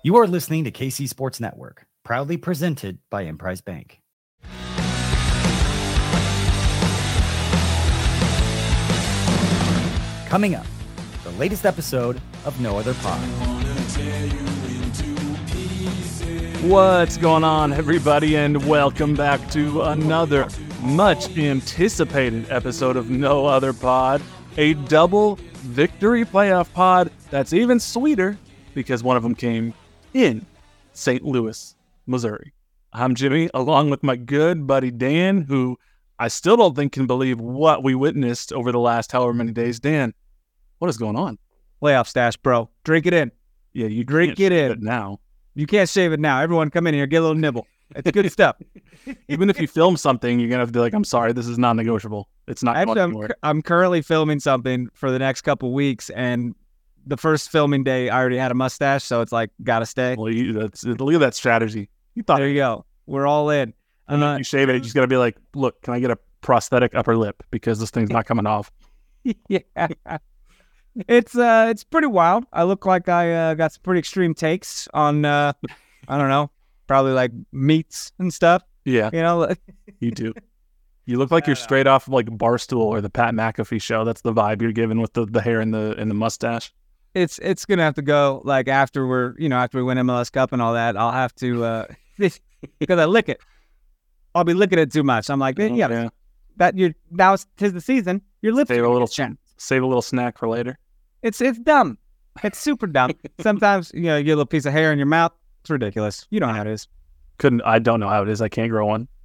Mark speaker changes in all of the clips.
Speaker 1: You are listening to KC Sports Network, proudly presented by Emprise Bank. Coming up, the latest episode of No Other Pod.
Speaker 2: What's going on, everybody, and welcome back to another much anticipated episode of No Other Pod, a double victory playoff pod that's even sweeter because one of them came in St. Louis, Missouri. I'm Jimmy, along with my good buddy Dan, who I still don't think can believe what we witnessed over the last however many days. Dan, what is going on?
Speaker 3: Playoff stash, bro. Drink it in.
Speaker 2: Yeah, you
Speaker 3: drink it in
Speaker 2: now.
Speaker 3: You can't shave it now. Everyone come in here, get a little nibble. It's good stuff.
Speaker 2: Even if you film something, you're going to have to be like, I'm sorry, this is non-negotiable. It's not going anywhere.
Speaker 3: I'm currently filming something for the next couple weeks, and the first filming day, I already had a mustache, so it's like, gotta stay.
Speaker 2: Well, look at that strategy.
Speaker 3: There you go. We're all in.
Speaker 2: You shave it, you just got to be like, look, can I get a prosthetic upper lip? Because this thing's not coming off.
Speaker 3: Yeah. It's pretty wild. I look like I got some pretty extreme takes on, I don't know, probably like meats and stuff.
Speaker 2: Yeah.
Speaker 3: You know?
Speaker 2: You do. You look like you're straight off of like Barstool or the Pat McAfee show. That's the vibe you're giving with the hair and the mustache.
Speaker 3: It's gonna have to go like after we win MLS Cup and all that. I'll have to because I lick it. I'll be licking it too much. I'm like, yeah. That tis the season. Your lips
Speaker 2: save a little snack for later.
Speaker 3: It's dumb. It's super dumb. Sometimes you get a little piece of hair in your mouth. It's ridiculous. You know how it is.
Speaker 2: I don't know how it is. I can't grow one.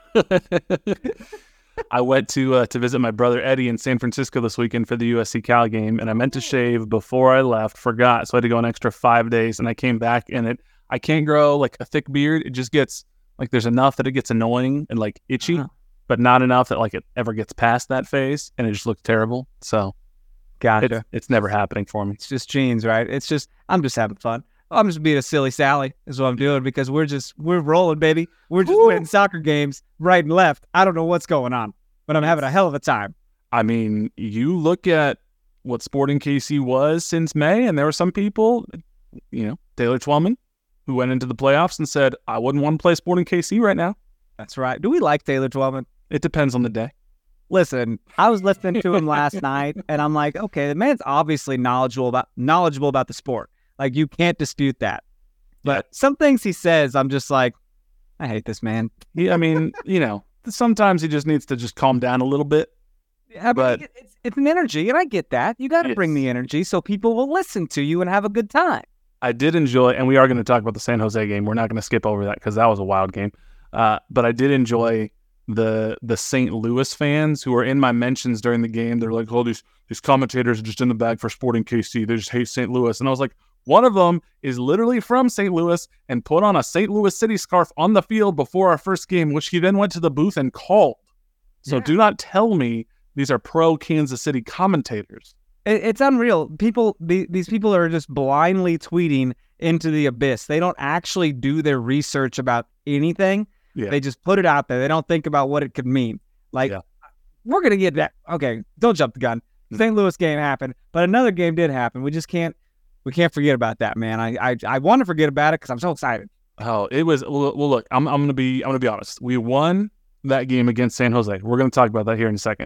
Speaker 2: I went to visit my brother Eddie in San Francisco this weekend for the USC Cal game, and I meant to shave before I left, forgot, so I had to go an extra 5 days, and I came back, and I can't grow like a thick beard. It just gets like there's enough that it gets annoying and like itchy, but not enough that like it ever gets past that phase, and it just looks terrible. So,
Speaker 3: gotcha.
Speaker 2: It's never happening for me.
Speaker 3: It's just genes, right? I'm just having fun. I'm just being a silly Sally is what I'm doing because we're rolling, baby. We're just winning soccer games right and left. I don't know what's going on, but I'm having a hell of a time.
Speaker 2: I mean, you look at what Sporting KC was since May, and there were some people, Taylor Twellman, who went into the playoffs and said, I wouldn't want to play Sporting KC right now.
Speaker 3: That's right. Do we like Taylor Twellman?
Speaker 2: It depends on the day.
Speaker 3: Listen, I was listening to him last night, and I'm like, okay, the man's obviously knowledgeable about the sport. Like, you can't dispute that. But some things he says, I'm just like, I hate this man.
Speaker 2: Sometimes he just needs to just calm down a little bit.
Speaker 3: Yeah, but it's an energy, and I get that. You got to bring the energy so people will listen to you and have a good time.
Speaker 2: I did enjoy, and we are going to talk about the San Jose game. We're not going to skip over that because that was a wild game. But I did enjoy the St. Louis fans who were in my mentions during the game. They're like, oh, these commentators are just in the bag for Sporting KC. They just hate St. Louis. And I was like, one of them is literally from St. Louis and put on a St. Louis City scarf on the field before our first game, which he then went to the booth and called. So do not tell me these are pro Kansas City commentators.
Speaker 3: It's unreal. These people are just blindly tweeting into the abyss. They don't actually do their research about anything. Yeah. They just put it out there. They don't think about what it could mean. Like, we're going to get that. Okay, don't jump the gun. St. Louis game happened, but another game did happen. We can't forget about that, man. I want to forget about it because I'm so excited.
Speaker 2: Oh, it was well. Look, I'm gonna be honest. We won that game against San Jose. We're gonna talk about that here in a second.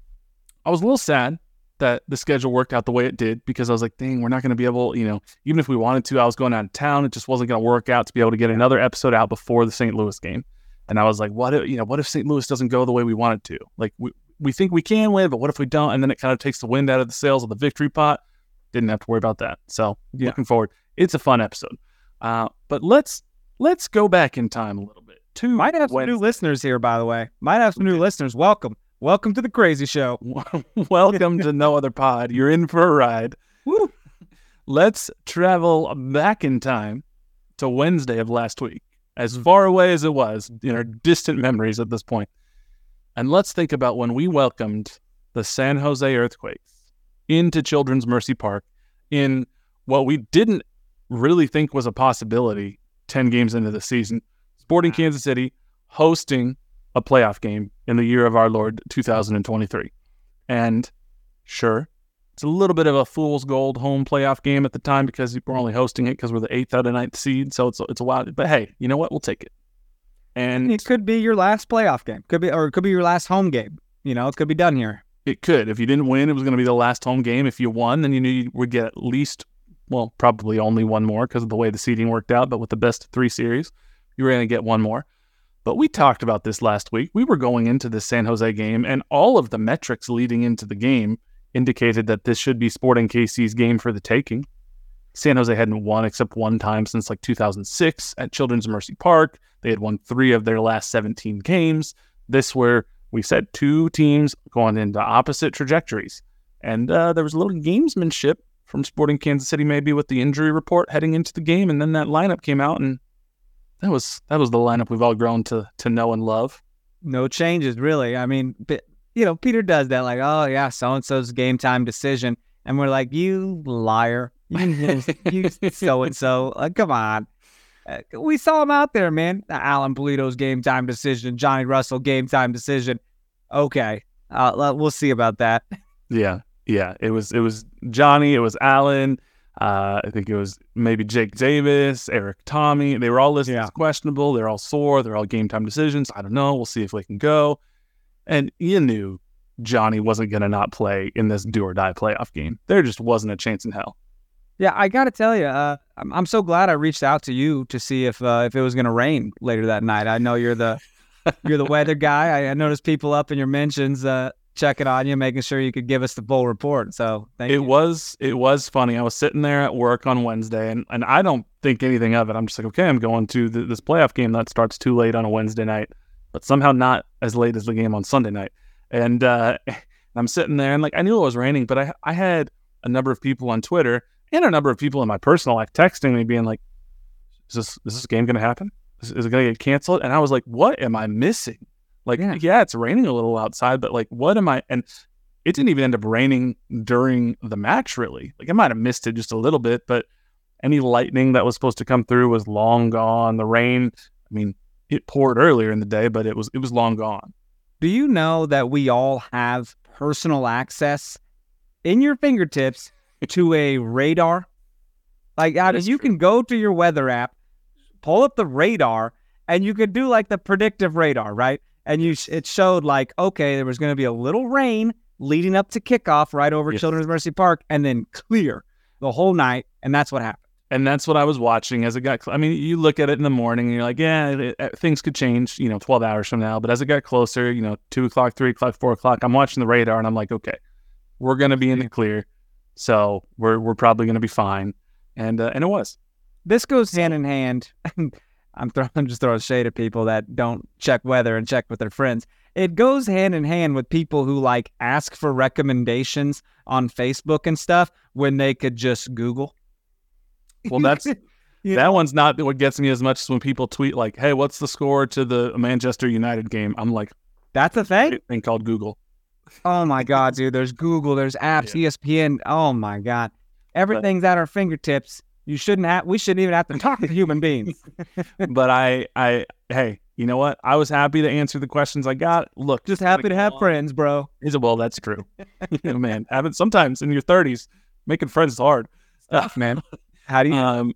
Speaker 2: I was a little sad that the schedule worked out the way it did because I was like, dang, we're not gonna be able, even if we wanted to. I was going out of town. It just wasn't gonna work out to be able to get another episode out before the St. Louis game. And I was like, what if St. Louis doesn't go the way we want it to? Like we think we can win, but what if we don't? And then it kind of takes the wind out of the sails of the victory pot. Didn't have to worry about that. So looking forward. It's a fun episode. But let's go back in time a little bit.
Speaker 3: Might have some new listeners here, by the way. Might have some new listeners. Welcome to the Crazy Show.
Speaker 2: Welcome to No Other Pod. You're in for a ride. Woo. Let's travel back in time to Wednesday of last week, as far away as it was in our distant memories at this point. And let's think about when we welcomed the San Jose Earthquakes into Children's Mercy Park in what we didn't really think was a possibility 10 games into the season. Sporting Kansas City hosting a playoff game in the year of our Lord 2023. And sure, It's a little bit of a fool's gold home playoff game at the time because we're only hosting it because we're the 8th out of 9th seed. So it's a wild. But hey, you know what? We'll take it. And
Speaker 3: it could be your last playoff game. It could be your last home game. You know, it could be done here.
Speaker 2: It could. If you didn't win, it was going to be the last home game. If you won, then you knew you would get at least, well, probably only one more because of the way the seeding worked out. But with the best of 3 series, you were going to get one more. But we talked about this last week. We were going into this San Jose game, and all of the metrics leading into the game indicated that this should be Sporting KC's game for the taking. San Jose hadn't won except one time since like 2006 at Children's Mercy Park. They had won 3 of their last 17 games. This where we said 2 teams going into opposite trajectories. And there was a little gamesmanship from Sporting Kansas City maybe with the injury report heading into the game. And then that lineup came out, and that was the lineup we've all grown to know and love.
Speaker 3: No changes, really. I mean, you know, Peter does that, like, oh, yeah, so-and-so's game time decision. And we're like, you liar. You so-and-so. Like, come on. We saw him out there, man. Alan Polito's game time decision. Johnny Russell game time decision. Okay. We'll see about that.
Speaker 2: Yeah. It was Johnny. It was Alan. I think it was maybe Jake Davis, Eric Tommy. They were all listed as questionable. They're all sore. They're all game time decisions. I don't know. We'll see if we can go. And you knew Johnny wasn't going to not play in this do or die playoff game. There just wasn't a chance in hell.
Speaker 3: Yeah, I got to tell you, I'm so glad I reached out to you to see if it was going to rain later that night. I know you're the weather guy. I noticed people up in your mentions checking on you, making sure you could give us the full report. So thank you. It
Speaker 2: was funny. I was sitting there at work on Wednesday, and I don't think anything of it. I'm just like, okay, I'm going to this playoff game that starts too late on a Wednesday night, but somehow not as late as the game on Sunday night. And I'm sitting there, and like I knew it was raining, but I had a number of people on Twitter and a number of people in my personal life texting me being like, is this game going to happen? Is it going to get canceled? And I was like, what am I missing? Like, yeah, it's raining a little outside, but like, what am I? And it didn't even end up raining during the match, really. Like, I might have missed it just a little bit, but any lightning that was supposed to come through was long gone. The rain, I mean, it poured earlier in the day, but it was long gone.
Speaker 3: Do you know that we all have personal access in your fingertips to a radar? Like, you can go to your weather app, pull up the radar, and you could do like the predictive radar, right? And it showed like, okay, there was going to be a little rain leading up to kickoff right over Children's Mercy Park, and then clear the whole night, and that's what happened.
Speaker 2: And that's what I was watching as it got. I mean, you look at it in the morning, and you're like, yeah, things could change, 12 hours from now. But as it got closer, 2 o'clock, 3 o'clock, 4 o'clock, I'm watching the radar, and I'm like, okay, we're going to be in the clear, so we're probably going to be fine. And it was.
Speaker 3: This goes hand in hand. I'm just throwing shade at people that don't check weather and check with their friends. It goes hand in hand with people who like ask for recommendations on Facebook and stuff when they could just Google.
Speaker 2: Well, that one's not what gets me as much as when people tweet like, hey, what's the score to the Manchester United game? I'm like,
Speaker 3: that's a thing?
Speaker 2: Thing called Google.
Speaker 3: Oh my God, dude. There's Google, there's apps, ESPN. Oh my God. Everything's at our fingertips. We shouldn't even have to talk to human beings.
Speaker 2: But hey, you know what? I was happy to answer the questions I got. Look,
Speaker 3: just happy to have friends, bro.
Speaker 2: Well, that's true. Man, sometimes in your 30s, making friends is hard.
Speaker 3: Stuff, man. How do you?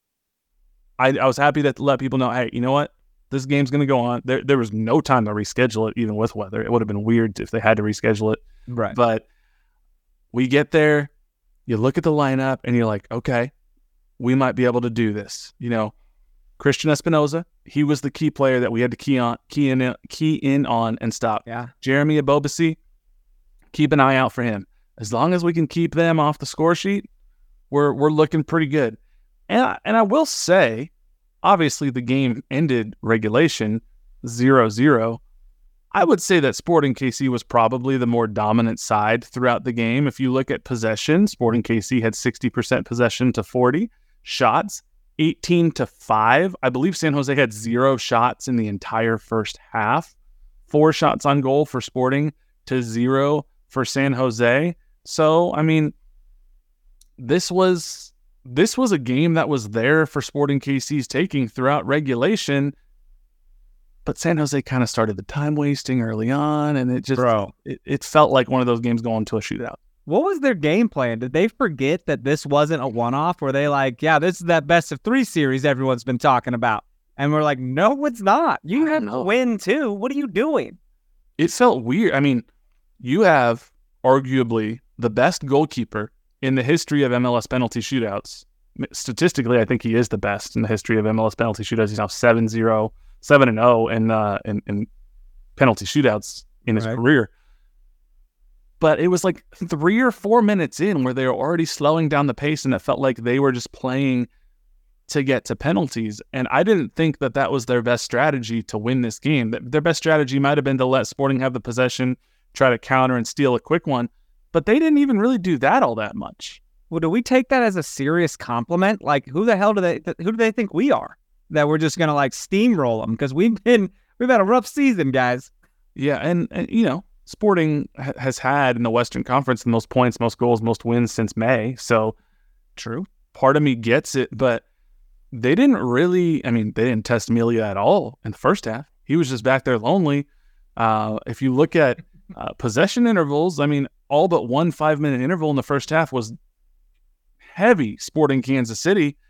Speaker 2: I was happy to let people know, hey, you know what? This game's going to go on. There was no time to reschedule it, even with weather. It would have been weird if they had to reschedule it.
Speaker 3: Right.
Speaker 2: But we get there, you look at the lineup, and you're like, okay, we might be able to do this. Christian Espinoza, he was the key player that we had to key in on and stop.
Speaker 3: Yeah.
Speaker 2: Jeremy Ebobisse, keep an eye out for him. As long as we can keep them off the score sheet, we're looking pretty good. And I will say, obviously the game ended regulation 0-0. I would say that Sporting KC was probably the more dominant side throughout the game. If you look at possession, Sporting KC had 60% possession to 40. Shots, 18-5. I believe San Jose had 0 shots in the entire first half. 4 shots on goal for Sporting to 0 for San Jose. So, I mean, this was a game that was there for Sporting KC's taking throughout regulation. But San Jose kind of started the time wasting early on, and it just it felt like one of those games going to a shootout.
Speaker 3: What was their game plan? Did they forget that this wasn't a one-off? Were they like, yeah, this is that best of 3 series everyone's been talking about? And we're like, no, it's not. You have to win too. What are you doing?
Speaker 2: It felt weird. I mean, you have arguably the best goalkeeper in the history of MLS penalty shootouts. Statistically, I think he is the best in the history of MLS penalty shootouts. He's now 7-0 in penalty shootouts in his career. But it was like 3 or 4 minutes in where they were already slowing down the pace, and it felt like they were just playing to get to penalties. And I didn't think that that was their best strategy to win this game. Their best strategy might have been to let Sporting have the possession, try to counter and steal a quick one. But they didn't even really do that all that much.
Speaker 3: Well, do we take that as a serious compliment? Like, who the hell do they think we are? That we're just going to like steamroll them? Because we've had a rough season, guys.
Speaker 2: Yeah, and you know, Sporting has had in the Western Conference the most points, most goals, most wins since May. So,
Speaker 3: true.
Speaker 2: Part of me gets it, but they didn't test Melia at all in the first half. He was just back there lonely. If you look at possession intervals, I mean, all but one 5-minute interval in the first half was heavy Sporting Kansas City.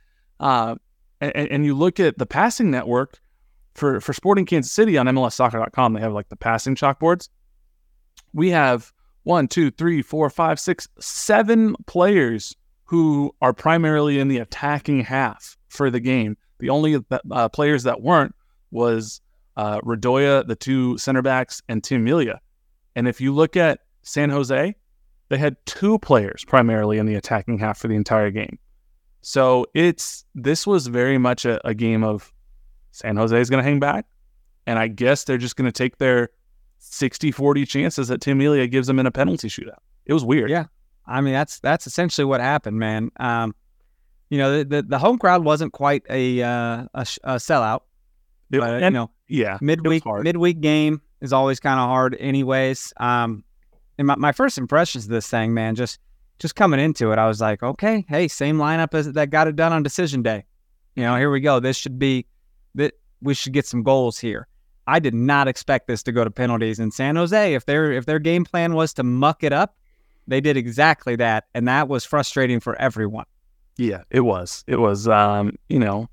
Speaker 2: And you look at the passing network for Sporting Kansas City on MLSsoccer.com, they have like the passing chalkboards. We have 1, 2, 3, 4, 5, 6, 7 players who are primarily in the attacking half for the game. The only players that weren't was Radoya, the 2 center backs, and Tim Melia. And if you look at San Jose, they had 2 players primarily in the attacking half for the entire game. So this was very much a game of San Jose is going to hang back, and I guess they're just going to take their 60-40 chances that Tim Melia gives them in a penalty shootout. It was weird.
Speaker 3: Yeah. I mean, that's essentially what happened, man. You know, the home crowd wasn't quite a sellout. But, you know,
Speaker 2: yeah,
Speaker 3: midweek game is always kind of hard anyways. And my first impressions of this thing, man, just coming into it, I was like, okay, hey, same lineup as that got it done on decision day. You know, here we go. This should be that we should get some goals here. I did not expect this to go to penalties. In San Jose, if their game plan was to muck it up, they did exactly that, and that was frustrating for everyone.
Speaker 2: Yeah, it was. It was, you know,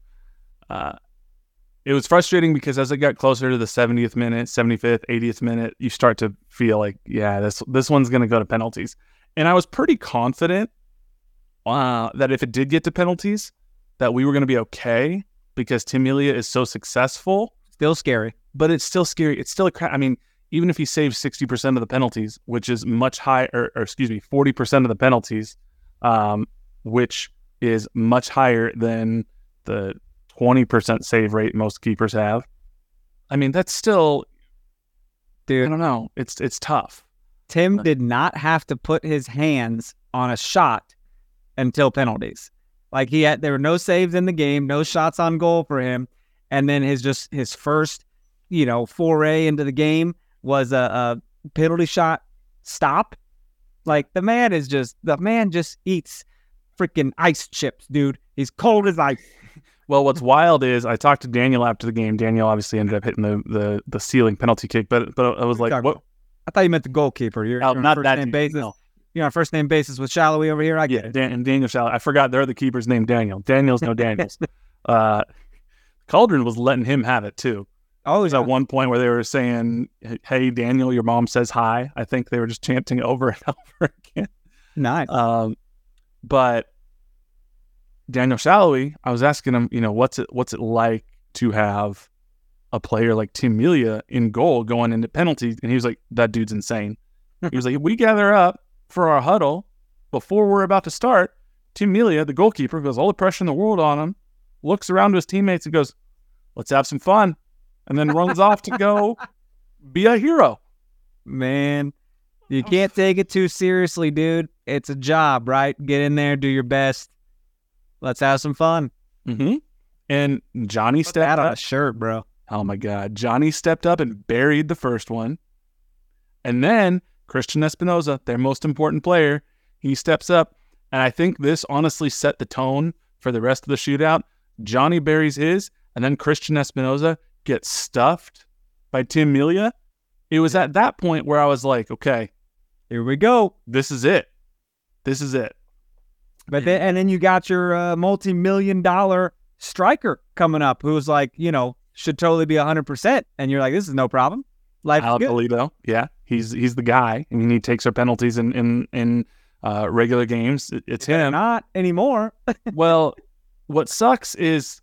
Speaker 2: it was frustrating because as it got closer to the 70th minute, 75th, 80th minute, you start to feel like, yeah, this one's going to go to penalties. And I was pretty confident that if it did get to penalties, that we were going to be okay because Tim Melia is so successful.
Speaker 3: Still scary.
Speaker 2: But it's still scary. It's still I mean, even if he saves 60% of the penalties, which is much higher, or excuse me, 40% of the penalties, which is much higher than the 20% save rate most keepers have. I mean, that's still, dude, I don't know. It's tough.
Speaker 3: Tim did not have to put his hands on a shot until penalties. Like there were no saves in the game, no shots on goal for him. And then his first, you know, foray into the game was a penalty shot stop. Like the man just eats freaking ice chips, dude. He's cold as ice.
Speaker 2: Well, what's wild is I talked to Daniel after the game. Daniel obviously ended up hitting the ceiling penalty kick, but I was like, what?
Speaker 3: I thought you meant the goalkeeper. You're
Speaker 2: not that name
Speaker 3: basis. No. You're on first name basis with Shallowy over here. I get it.
Speaker 2: And Daniel Shallowy. I forgot their other keeper's named Daniel. Daniel's no Daniels. Cauldron was letting him have it too.
Speaker 3: Oh,
Speaker 2: there's at one point where they were saying, "Hey, Daniel, your mom says hi." I think they were just chanting over and over again.
Speaker 3: Nice.
Speaker 2: But Daniel Shallowy, I was asking him, you know, what's it like to have a player like Tim Melia in goal going into penalties? And he was like, "That dude's insane." He was like, "If we gather up for our huddle before we're about to start, Tim Melia, the goalkeeper, goes all the pressure in the world on him, looks around to his teammates and goes, 'Let's have some fun,' and then runs off to go be a hero."
Speaker 3: Man, you can't take it too seriously, dude. It's a job, right? Get in there, do your best. Let's have some fun.
Speaker 2: Mm-hmm. And Johnny stepped
Speaker 3: up.
Speaker 2: On
Speaker 3: a shirt, bro.
Speaker 2: Oh my God. Johnny stepped up and buried the first one. And then Christian Espinoza, their most important player, he steps up. And I think this honestly set the tone for the rest of the shootout. Johnny buries his, and then Christian Espinoza gets stuffed by Tim Melia. It was at that point where I was like, okay,
Speaker 3: here we go.
Speaker 2: This is it. This is it.
Speaker 3: But then you got your multi-million-dollar striker coming up who's like, should totally be 100%. And you're like, this is no problem. Life's good.
Speaker 2: Polito, yeah, he's the guy. I mean, he takes our penalties in regular games. It's him.
Speaker 3: Not anymore.
Speaker 2: Well, what sucks is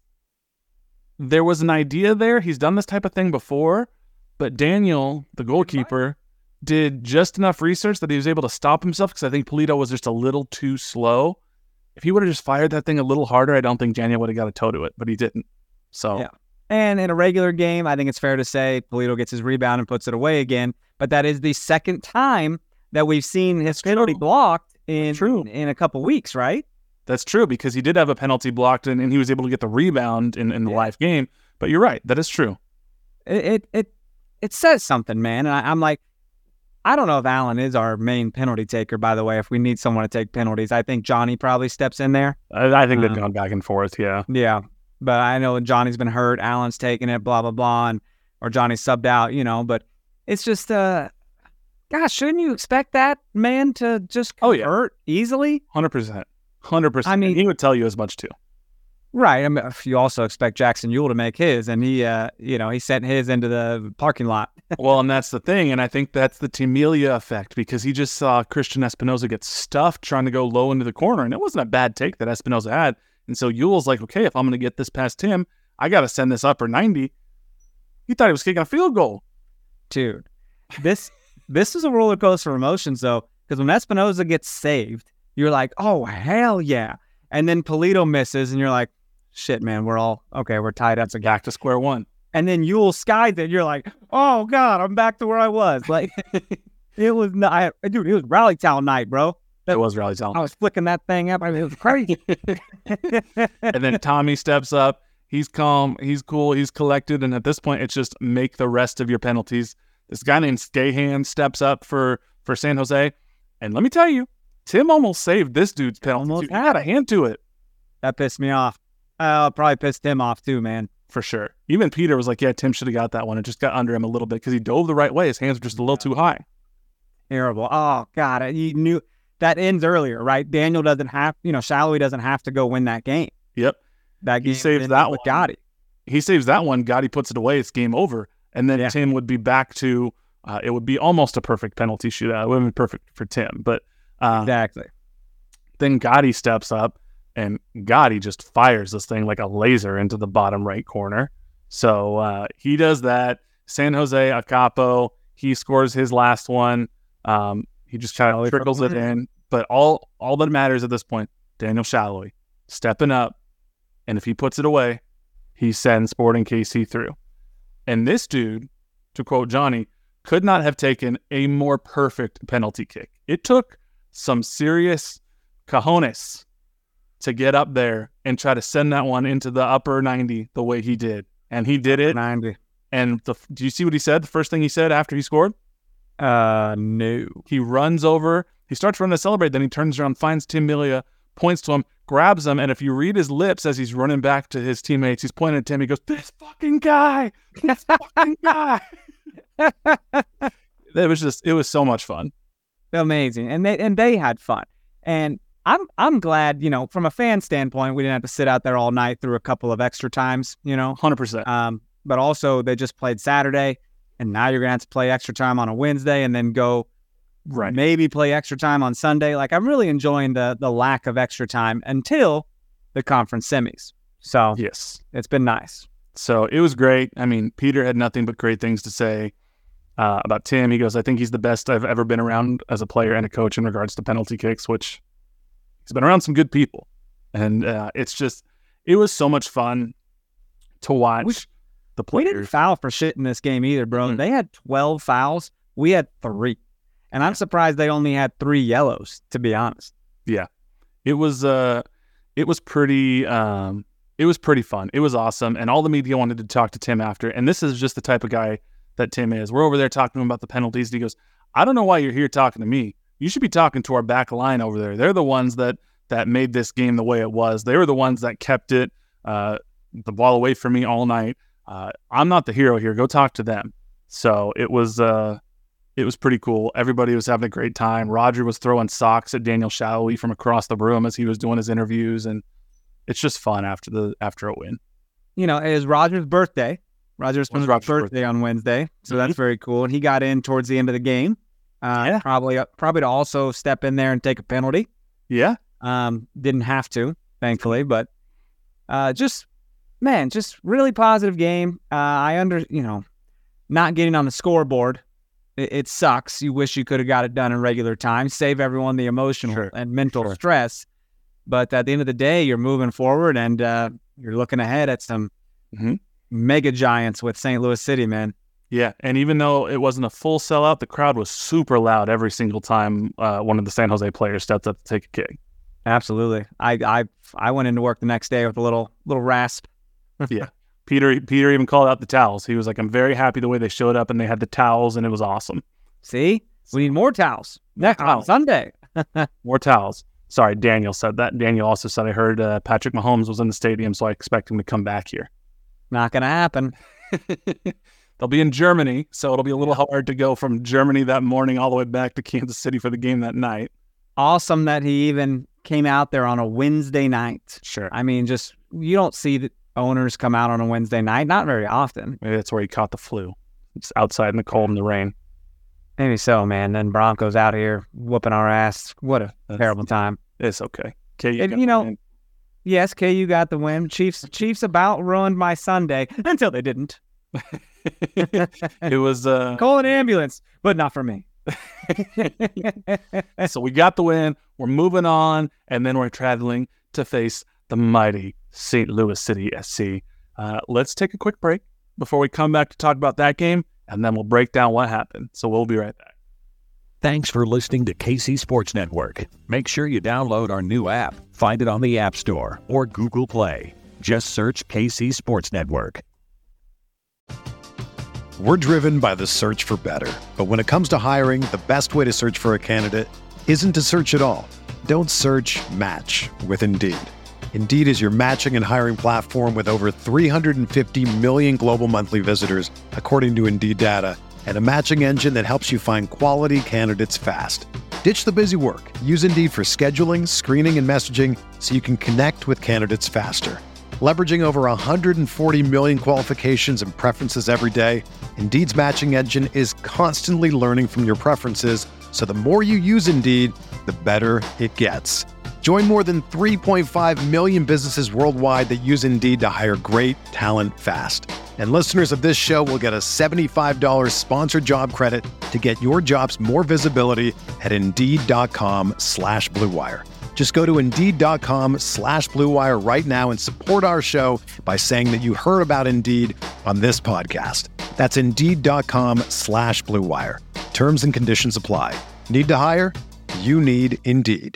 Speaker 2: there was an idea there. He's done this type of thing before, but Daniel, the goalkeeper, did just enough research that he was able to stop himself because I think Polito was just a little too slow. If he would have just fired that thing a little harder, I don't think Daniel would have got a toe to it, but he didn't. So,
Speaker 3: yeah. And in a regular game, I think it's fair to say Polito gets his rebound and puts it away again. But that is the second time that we've seen his penalty blocked in a couple weeks, right?
Speaker 2: That's true, because he did have a penalty blocked and he was able to get the rebound in the live game. But you're right. That is true.
Speaker 3: It says something, man. And I'm like, I don't know if Allen is our main penalty taker, by the way, if we need someone to take penalties. I think Johnny probably steps in there.
Speaker 2: I think they've gone back and forth, yeah.
Speaker 3: Yeah. But I know Johnny's been hurt, Allen's taking it, blah, blah, blah, or Johnny subbed out, but it's just, gosh, shouldn't you expect that man to just convert easily?
Speaker 2: 100%. 100%. I mean, he would tell you as much too.
Speaker 3: Right. I mean, you also expect Jackson Ewell to make his, and he sent his into the parking lot.
Speaker 2: Well, and that's the thing, and I think that's the Timelia effect, because he just saw Christian Espinoza get stuffed trying to go low into the corner, and it wasn't a bad take that Espinoza had. And so Ewell's like, okay, if I'm going to get this past Tim, I got to send this upper 90. He thought he was kicking a field goal.
Speaker 3: Dude, this is a roller coaster of emotions, though, because when Espinoza gets saved, you're like, oh, hell yeah. And then Polito misses, and you're like, shit, man, we're tied up.
Speaker 2: Back to square one.
Speaker 3: And then Ewell skied it. You're like, oh, God, I'm back to where I was. Like, it was Rally Town night, bro.
Speaker 2: It was Rally Town.
Speaker 3: I was flicking that thing up. I mean, it was crazy.
Speaker 2: And then Tommy steps up. He's calm. He's cool. He's collected. And at this point, it's just make the rest of your penalties. This guy named Skahan steps up for San Jose. And let me tell you, Tim almost saved this dude's penalty. He had a hand to it.
Speaker 3: That pissed me off. Probably pissed Tim off too, man.
Speaker 2: For sure. Even Peter was like, yeah, Tim should have got that one. It just got under him a little bit because he dove the right way. His hands were just a little too high.
Speaker 3: Terrible. Oh, God. He knew that ends earlier, right? Daniel doesn't have, Shallowy doesn't have to go win that game.
Speaker 2: Yep.
Speaker 3: That game
Speaker 2: he saves that one.
Speaker 3: Gotti.
Speaker 2: He saves that one. Gotti puts it away. It's game over. And then Tim would be back to, it would be almost a perfect penalty shootout. It would have been perfect for Tim. But
Speaker 3: exactly.
Speaker 2: Then Gotti steps up, and Gotti just fires this thing like a laser into the bottom right corner. So he does that. San Jose, Acapo, he scores his last one. He just kind of trickles it in. But all that matters at this point, Daniel Shallowy stepping up, and if he puts it away, he sends Sporting KC through. And this dude, to quote Johnny, could not have taken a more perfect penalty kick. It took some serious cojones to get up there and try to send that one into the upper 90 the way he did. And he did it.
Speaker 3: 90.
Speaker 2: And do you see what he said? The first thing he said after he scored?
Speaker 3: No.
Speaker 2: He runs over. He starts running to celebrate. Then he turns around, finds Tim Melia, points to him, grabs him. And if you read his lips as he's running back to his teammates, he's pointing at Tim. He goes, this fucking guy. This fucking guy. It was so much fun.
Speaker 3: Amazing. And they had fun. And I'm glad, from a fan standpoint, we didn't have to sit out there all night through a couple of extra times,
Speaker 2: 100%.
Speaker 3: But also they just played Saturday, and now you're going to have to play extra time on a Wednesday and then go maybe play extra time on Sunday. Like, I'm really enjoying the lack of extra time until the conference semis. So
Speaker 2: yes,
Speaker 3: it's been nice.
Speaker 2: So it was great. I mean, Peter had nothing but great things to say about Tim. He goes, I think he's the best I've ever been around as a player and a coach in regards to penalty kicks, which he's been around some good people. And it was so much fun to watch the players.
Speaker 3: We didn't foul for shit in this game either, bro. Mm-hmm. They had 12 fouls. We had 3. And I'm surprised they only had 3 yellows, to be honest.
Speaker 2: Yeah. It was pretty fun. It was awesome. And all the media wanted to talk to Tim after. And this is just the type of guy that Tim is. We're over there talking about the penalties. And he goes, I don't know why you're here talking to me. You should be talking to our back line over there. They're the ones that made this game the way it was. They were the ones that kept it, the ball away from me all night. I'm not the hero here. Go talk to them. So it was It was pretty cool. Everybody was having a great time. Roger was throwing socks at Daniel Shalhoub from across the room as he was doing his interviews, and it's just fun after a win.
Speaker 3: You know, it was Roger's birthday. Roger's birthday on Wednesday, so that's very cool. And he got in towards the end of the game. Probably to also step in there and take a penalty.
Speaker 2: Yeah.
Speaker 3: Didn't have to, thankfully, but just really positive game. Not getting on the scoreboard, it sucks. You wish you could have got it done in regular time, save everyone the emotional and mental stress. But at the end of the day, you're moving forward and you're looking ahead at some mega giants with St. Louis City, man.
Speaker 2: Yeah, and even though it wasn't a full sellout, the crowd was super loud every single time one of the San Jose players stepped up to take a kick.
Speaker 3: Absolutely. I went into work the next day with a little rasp.
Speaker 2: Yeah. Peter even called out the towels. He was like, I'm very happy the way they showed up and they had the towels and it was awesome.
Speaker 3: See? We need more towels. On Sunday.
Speaker 2: More towels. Sorry, Daniel said that. Daniel also said, I heard Patrick Mahomes was in the stadium, so I expect him to come back here.
Speaker 3: Not going to happen.
Speaker 2: They'll be in Germany, so it'll be a little hard to go from Germany that morning all the way back to Kansas City for the game that night.
Speaker 3: Awesome that he even came out there on a Wednesday night.
Speaker 2: Sure.
Speaker 3: I mean, just you don't see the owners come out on a Wednesday night. Not very often.
Speaker 2: Maybe that's where he caught the flu. It's outside in the cold and the rain.
Speaker 3: Maybe so, man. Then Broncos out here whooping our ass. What a terrible time.
Speaker 2: It's okay.
Speaker 3: Yes, KU got the win. Chiefs about ruined my Sunday until they didn't.
Speaker 2: It was
Speaker 3: call an ambulance, but not for me.
Speaker 2: So we got the win. We're moving on, and then we're traveling to face the mighty St. Louis City SC. Let's take a quick break before we come back to talk about that game, and then we'll break down what happened. So we'll be right back.
Speaker 4: Thanks for listening to KC Sports Network. Make sure you download our new app. Find it on the App Store or Google Play. Just search KC Sports Network.
Speaker 5: We're driven by the search for better. But when it comes to hiring, the best way to search for a candidate isn't to search at all. Don't search, match with Indeed. Indeed is your matching and hiring platform with over 350 million global monthly visitors, according to Indeed data, and a matching engine that helps you find quality candidates fast. Ditch the busy work. Use Indeed for scheduling, screening, and messaging so you can connect with candidates faster. Leveraging over 140 million qualifications and preferences every day, Indeed's matching engine is constantly learning from your preferences, so the more you use Indeed, the better it gets. Join more than 3.5 million businesses worldwide that use Indeed to hire great talent fast. And listeners of this show will get a $75 sponsored job credit to get your jobs more visibility at Indeed.com/Blue Wire. Just go to Indeed.com/Blue Wire right now and support our show by saying that you heard about Indeed on this podcast. That's Indeed.com/Blue Wire. Terms and conditions apply. Need to hire? You need Indeed.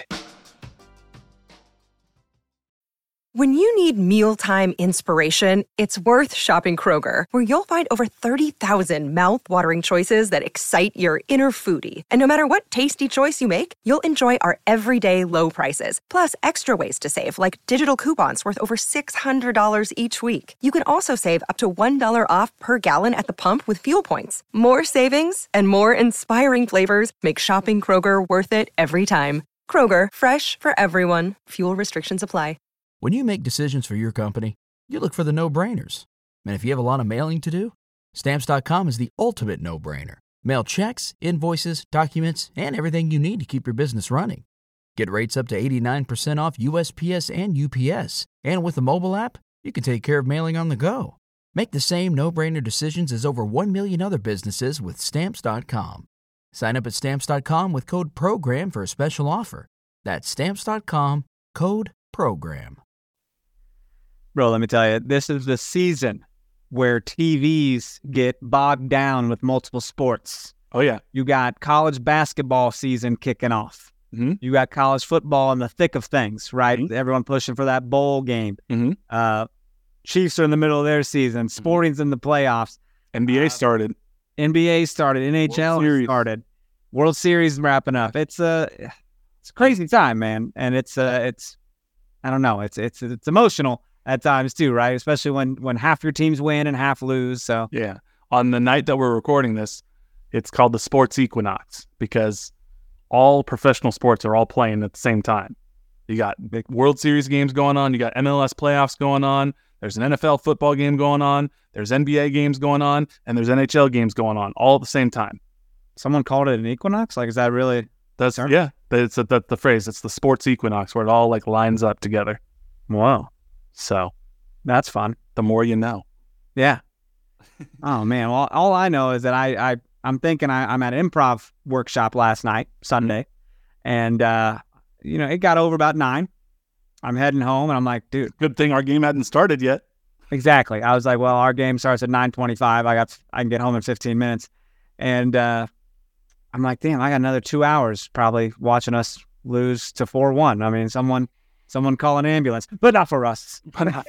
Speaker 6: When you need mealtime inspiration, it's worth shopping Kroger, where you'll find over 30,000 mouth-watering choices that excite your inner foodie. And no matter what tasty choice you make, you'll enjoy our everyday low prices, plus extra ways to save, like digital coupons worth over $600 each week. You can also save up to $1 off per gallon at the pump with fuel points. More savings and more inspiring flavors make shopping Kroger worth it every time. Kroger, fresh for everyone. Fuel restrictions apply.
Speaker 7: When you make decisions for your company, you look for the no-brainers. And if you have a lot of mailing to do, Stamps.com is the ultimate no-brainer. Mail checks, invoices, documents, and everything you need to keep your business running. Get rates up to 89% off USPS and UPS. And with the mobile app, you can take care of mailing on the go. Make the same no-brainer decisions as over 1 million other businesses with Stamps.com. Sign up at Stamps.com with code PROGRAM for a special offer. That's Stamps.com, code PROGRAM.
Speaker 3: Bro, let me tell you, this is the season where TVs get bogged down with multiple sports.
Speaker 2: Oh, yeah.
Speaker 3: You got college basketball season kicking off.
Speaker 2: Mm-hmm.
Speaker 3: You got college football in the thick of things, right? Mm-hmm. Everyone pushing for that bowl game.
Speaker 2: Mm-hmm.
Speaker 3: Chiefs are in the middle of their season. Sporting's in the playoffs.
Speaker 2: NBA started.
Speaker 3: NHL started. World Series wrapping up. It's a crazy time, man. And it's I don't know. It's emotional at times too, right? Especially when half your teams win and half lose. So
Speaker 2: yeah, on the night that we're recording this, It's called the sports equinox because all professional sports are all playing at the same time. You got big World Series games going on. You got MLS playoffs going on. There's an NFL football game going on. There's NBA games going on. And there's NHL games going on all at the same time.
Speaker 3: Someone called it an equinox? Like, is that really?
Speaker 2: That's the phrase. It's the sports equinox where it all like lines up together.
Speaker 3: Wow.
Speaker 2: So
Speaker 3: that's fun.
Speaker 2: The more you know.
Speaker 3: Yeah. Oh, man. Well, all I know is that I'm thinking I'm at an improv workshop last night, Sunday. And, it got over about 9. I'm heading home, and I'm like, dude.
Speaker 2: Good thing our game hadn't started yet.
Speaker 3: Exactly. I was like, well, our game starts at 9:25. I can get home in 15 minutes. And I'm like, damn, I got another 2 hours probably watching us lose to 4-1. I mean, someone call an ambulance, but not for us.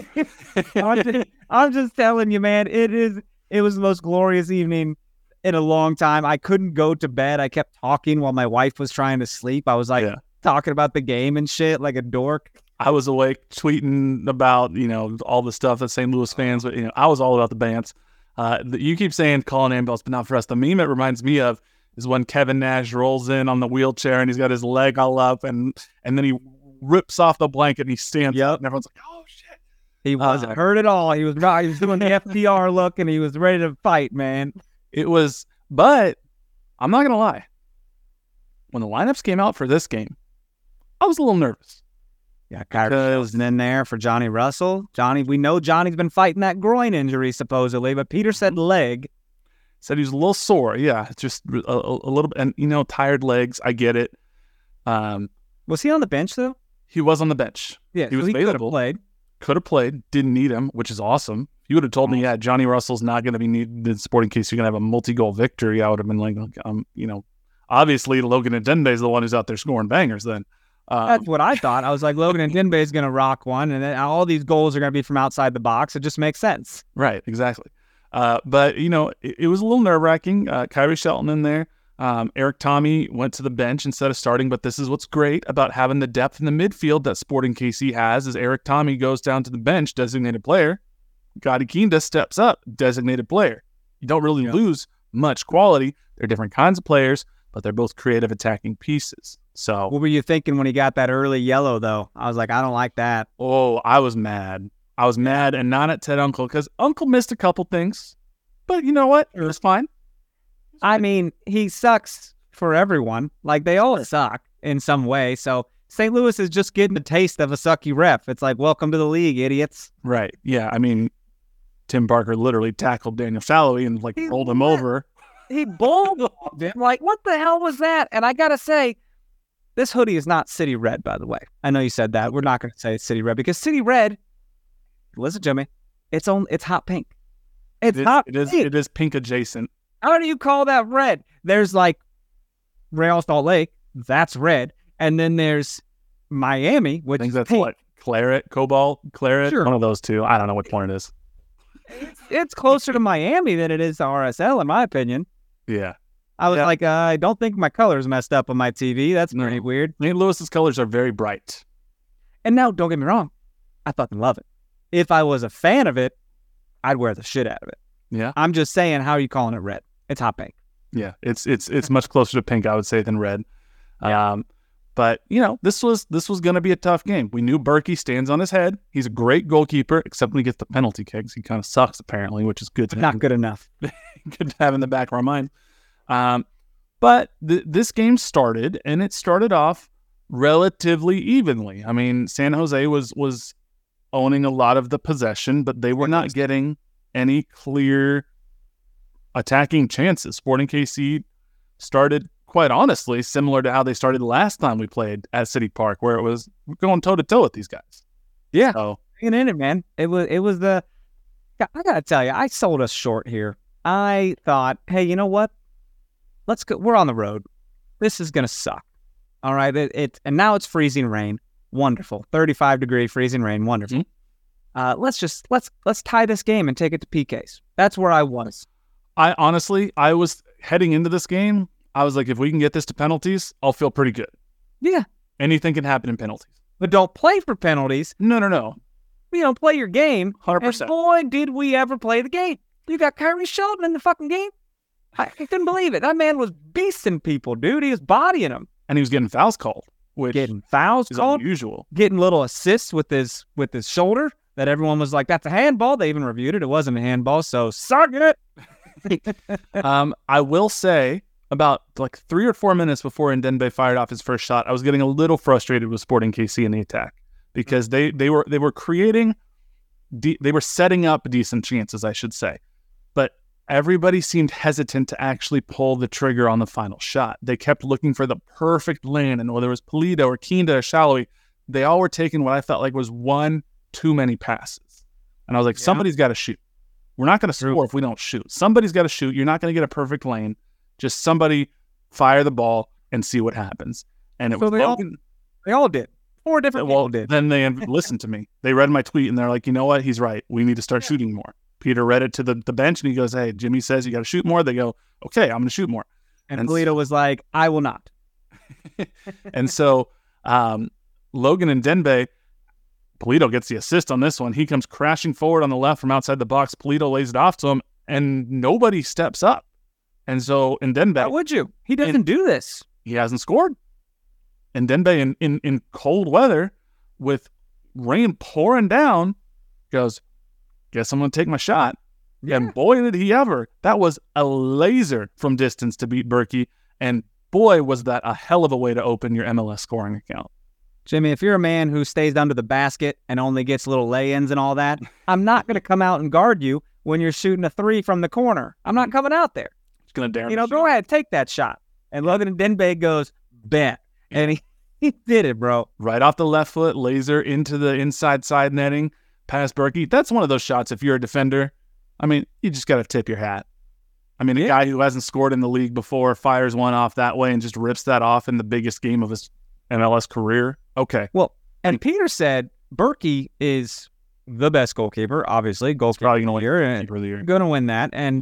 Speaker 3: I'm just telling you, man, it was the most glorious evening in a long time. I couldn't go to bed. I kept talking while my wife was trying to sleep. I was like talking about the game and shit like a dork.
Speaker 2: I was awake tweeting about, all the stuff that St. Louis fans, but, I was all about the Bants. You keep saying call an ambulance, but not for us. The meme it reminds me of is when Kevin Nash rolls in on the wheelchair and he's got his leg all up and then he rips off the blanket and he stands up and everyone's like, oh, shit.
Speaker 3: He wasn't hurt at all. He was doing the FDR look and he was ready to fight, man.
Speaker 2: But I'm not going to lie. When the lineups came out for this game, I was a little nervous.
Speaker 3: Yeah, Kyrie was in there for Johnny Russell. We know Johnny's been fighting that groin injury supposedly, but Peter said leg.
Speaker 2: Said he was a little sore. Yeah, just a little bit. And, tired legs. I get it.
Speaker 3: Was he on the bench, though?
Speaker 2: He was on the bench.
Speaker 3: Yeah,
Speaker 2: he was available. Could have played. Didn't need him, which is awesome. If you would have told me, Johnny Russell's not going to be needed in Sporting case you're going to have a multi-goal victory, I would have been like, obviously Logan Ndembe is the one who's out there scoring bangers then.
Speaker 3: That's what I thought. I was like, Logan Ndembe is going to rock one, and then all these goals are going to be from outside the box. It just makes sense.
Speaker 2: Right, exactly. But, it was a little nerve-wracking. Kyrie Shelton in there. Eric Tommy went to the bench instead of starting, but this is what's great about having the depth in the midfield that Sporting KC has is Eric Tommy goes down to the bench, designated player. Gadi Kinda steps up, designated player. You don't really lose much quality. They're different kinds of players, but they're both creative attacking pieces. So
Speaker 3: what were you thinking when he got that early yellow, though? I was like, I don't like that.
Speaker 2: Oh, I was mad. I was mad, and not at Ted Uncle, because Uncle missed a couple things. But you know what? It was fine.
Speaker 3: I mean, he sucks for everyone. Like, they all suck in some way. So St. Louis is just getting a taste of a sucky ref. It's like, welcome to the league, idiots.
Speaker 2: Right. Yeah. I mean, Tim Parker literally tackled Daniel Shallowy and rolled him over.
Speaker 3: He bowled him. Like, what the hell was that? And I got to say, this hoodie is not City Red, by the way. I know you said that. We're not going to say it's City Red because City Red, listen to me, it's hot pink.
Speaker 2: It is pink adjacent.
Speaker 3: How do you call that red? There's like Real Salt Lake, that's red. And then there's Miami, which is
Speaker 2: that's
Speaker 3: pink.
Speaker 2: What? Claret, Cobalt, Claret,
Speaker 3: sure.
Speaker 2: One of those two. I don't know which one it is.
Speaker 3: It's closer to Miami than it is to RSL, in my opinion.
Speaker 2: Yeah.
Speaker 3: I was like, I don't think my colors messed up on my TV. That's pretty weird.
Speaker 2: St. Louis's colors are very bright.
Speaker 3: And now, don't get me wrong, I fucking love it. If I was a fan of it, I'd wear the shit out of it.
Speaker 2: Yeah.
Speaker 3: I'm just saying, how are you calling it red? It's hot pink.
Speaker 2: Yeah, it's much closer to pink, I would say, than red.
Speaker 3: Yeah.
Speaker 2: But this was going to be a tough game. We knew Berkey stands on his head. He's a great goalkeeper, except when he gets the penalty kicks. He kind of sucks apparently, which is good.
Speaker 3: Not good enough.
Speaker 2: Good to have in the back of our mind. But this game started, and it started off relatively evenly. I mean, San Jose was owning a lot of the possession, but they were not getting any clear attacking chances. Sporting KC started, quite honestly, similar to how they started last time we played at City Park, where it was going toe-to-toe with these guys.
Speaker 3: Yeah, in it, man. It was the... I gotta tell you, I sold us short here. I thought, hey, you know what? Let's go. We're on the road. This is gonna suck. All right, and now it's freezing rain. Wonderful, 35-degree freezing rain. Wonderful. Mm-hmm. Let's tie this game and take it to PKs. That's where I was.
Speaker 2: I was heading into this game. I was like, if we can get this to penalties, I'll feel pretty good.
Speaker 3: Yeah.
Speaker 2: Anything can happen in penalties.
Speaker 3: But don't play for penalties.
Speaker 2: No.
Speaker 3: Play your game.
Speaker 2: 100%.
Speaker 3: And boy, did we ever play the game. You got Kyrie Shelton in the fucking game. I couldn't believe it. That man was beasting people, dude. He was bodying them.
Speaker 2: And he was getting fouls called, which
Speaker 3: getting fouls
Speaker 2: is
Speaker 3: called,
Speaker 2: unusual.
Speaker 3: Getting little assists with his shoulder that everyone was like, that's a handball. They even reviewed it. It wasn't a handball, so suck it.
Speaker 2: I will say about like 3 or 4 minutes before Ndenbe fired off his first shot, I was getting a little frustrated with Sporting KC in the attack because they were creating, they were setting up decent chances, I should say, but everybody seemed hesitant to actually pull the trigger on the final shot. They kept looking for the perfect lane, and whether it was Pulido or Kinda or Shallowy, they all were taking what I felt like was one too many passes. And I was like, somebody's got to shoot. We're not going to score if we don't shoot. Somebody's got to shoot. You're not going to get a perfect lane. Just somebody fire the ball and see what happens. And it
Speaker 3: so
Speaker 2: was
Speaker 3: they all did. 4 different people did.
Speaker 2: Then they listened to me. They read my tweet and they're like, you know what? He's right. We need to start shooting more. Peter read it to the bench and he goes, hey, Jimmy says you got to shoot more. They go, okay, I'm going to shoot more.
Speaker 3: And Pulido was like, I will not.
Speaker 2: And so Logan and Ndenbe, Pulido gets the assist on this one. He comes crashing forward on the left from outside the box. Pulido lays it off to him, and nobody steps up. And so Ndenbe...
Speaker 3: How would you? He doesn't do this.
Speaker 2: He hasn't scored. And Ndenbe in cold weather with rain pouring down goes, guess I'm going to take my shot. Yeah. And boy, did he ever. That was a laser from distance to beat Berkey. And boy, was that a hell of a way to open your MLS scoring account.
Speaker 3: Jimmy, if you're a man who stays under the basket and only gets little lay-ins and all that, I'm not going to come out and guard you when you're shooting a 3 from the corner. I'm not coming out there.
Speaker 2: It's going to dare me.
Speaker 3: Go ahead, take that shot. And Logan Ndenbe goes, bet. And he did it, bro.
Speaker 2: Right off the left foot, laser into the inside side netting, past Berkey. That's one of those shots, if you're a defender, I mean, you just got to tip your hat. I mean, a guy who hasn't scored in the league before fires one off that way and just rips that off in the biggest game of his MLS career. Okay.
Speaker 3: Well, and Peter said Berkey is the best goalkeeper, obviously. Goalkeeper
Speaker 2: probably going
Speaker 3: to win that. And,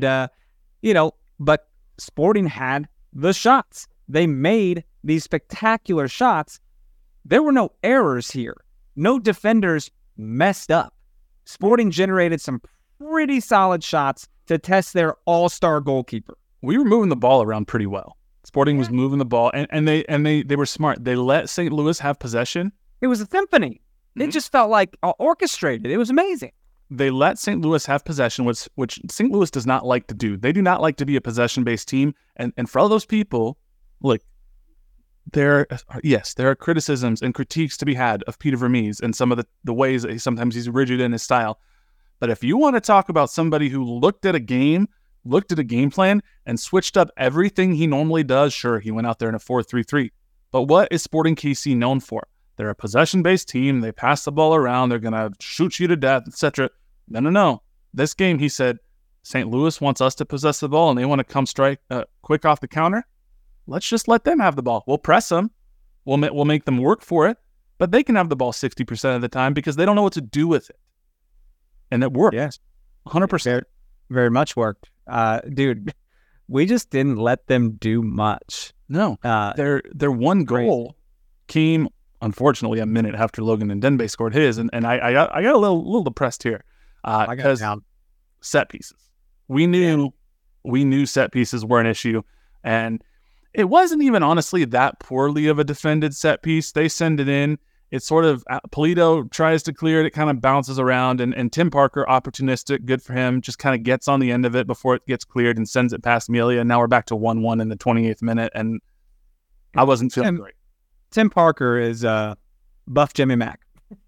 Speaker 3: but Sporting had the shots. They made these spectacular shots. There were no errors here. No defenders messed up. Sporting generated some pretty solid shots to test their all-star goalkeeper.
Speaker 2: We were moving the ball around pretty well. Sporting was moving the ball, and they were smart. They let St. Louis have possession.
Speaker 3: It was a symphony. It just felt like orchestrated. It was amazing.
Speaker 2: They let St. Louis have possession, which St. Louis does not like to do. They do not like to be a possession-based team. And for all those people, look, there are criticisms and critiques to be had of Peter Vermees and some of the ways that sometimes he's rigid in his style. But if you want to talk about somebody who looked at a game plan, and switched up everything he normally does, sure, he went out there in a 4-3-3. But what is Sporting KC known for? They're a possession-based team. They pass the ball around. They're going to shoot you to death, etc. No. This game, he said, St. Louis wants us to possess the ball, and they want to come strike quick off the counter. Let's just let them have the ball. We'll press them. We'll make them work for it. But they can have the ball 60% of the time because they don't know what to do with it. And it worked.
Speaker 3: Yes.
Speaker 2: 100%.
Speaker 3: Very much worked. Dude, we just didn't let them do much.
Speaker 2: No. Their one goal came, unfortunately, a minute after Logan Ndenbe scored his. And I got a little depressed here. Because set pieces. We knew set pieces were an issue. And it wasn't even honestly that poorly of a defended set piece. They send it in. It's sort of, Pulido tries to clear it. It kind of bounces around. And Tim Parker, opportunistic, good for him, just kind of gets on the end of it before it gets cleared and sends it past Melia. And now we're back to 1-1 in the 28th minute. And I wasn't feeling great.
Speaker 3: Tim Parker is buff Jimmy Mack.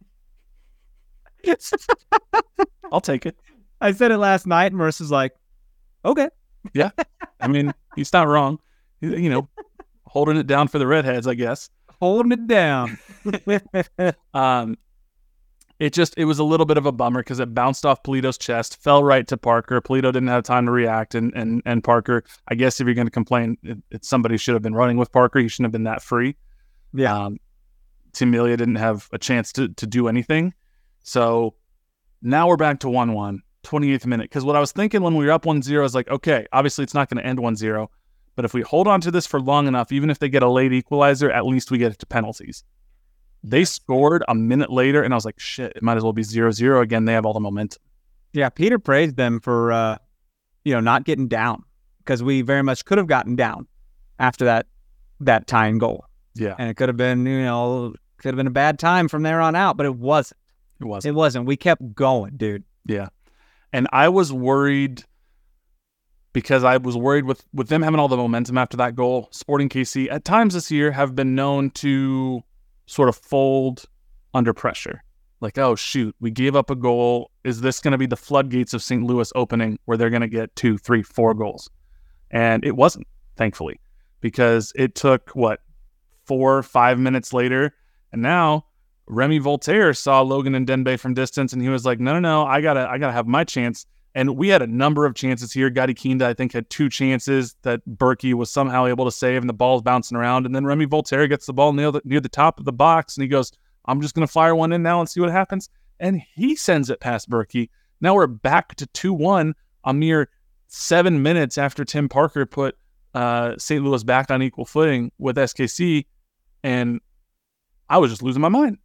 Speaker 2: I'll take it.
Speaker 3: I said it last night. Marissa's like, okay. Yeah.
Speaker 2: I mean, he's not wrong. Holding it down for the Redheads, I guess.
Speaker 3: Holding it down.
Speaker 2: It was a little bit of a bummer because it bounced off Pulido's chest, fell right to Parker. Pulido didn't have time to react, and Parker, I guess if you're going to complain, somebody should have been running with Parker. He shouldn't have been that free.
Speaker 3: Yeah.
Speaker 2: Tim Melia didn't have a chance to do anything. So now we're back to 1-1, 28th minute. Because what I was thinking when we were up 1-0 is like, okay, obviously it's not going to end 1-0. But if we hold on to this for long enough, even if they get a late equalizer, at least we get it to penalties. They scored a minute later, and I was like, shit, it might as well be 0-0 again. They have all the momentum.
Speaker 3: Yeah, Peter praised them for, not getting down. because we very much could have gotten down after that tying goal.
Speaker 2: Yeah.
Speaker 3: And it could have been, could have been a bad time from there on out, but it wasn't. It wasn't. We kept going, dude.
Speaker 2: Yeah. And I was worried because I was worried with them having all the momentum after that goal. Sporting KC at times this year have been known to sort of fold under pressure. Like, oh, shoot, we gave up a goal. Is this going to be the floodgates of St. Louis opening where they're going to get 2, 3, 4 goals? And it wasn't, thankfully, because it took, 4 or 5 minutes later. And now Remy Voltaire saw Logan Ndenbe from distance, and he was like, no, I gotta have my chance. And we had a number of chances here. Gadi Kinda, I think, had 2 chances that Berkey was somehow able to save, and the ball's bouncing around. And then Remy Voltaire gets the ball near the top of the box, and he goes, I'm just going to fire one in now and see what happens. And he sends it past Berkey. Now we're back to 2-1 a mere 7 minutes after Tim Parker put St. Louis back on equal footing with SKC. And I was just losing my mind.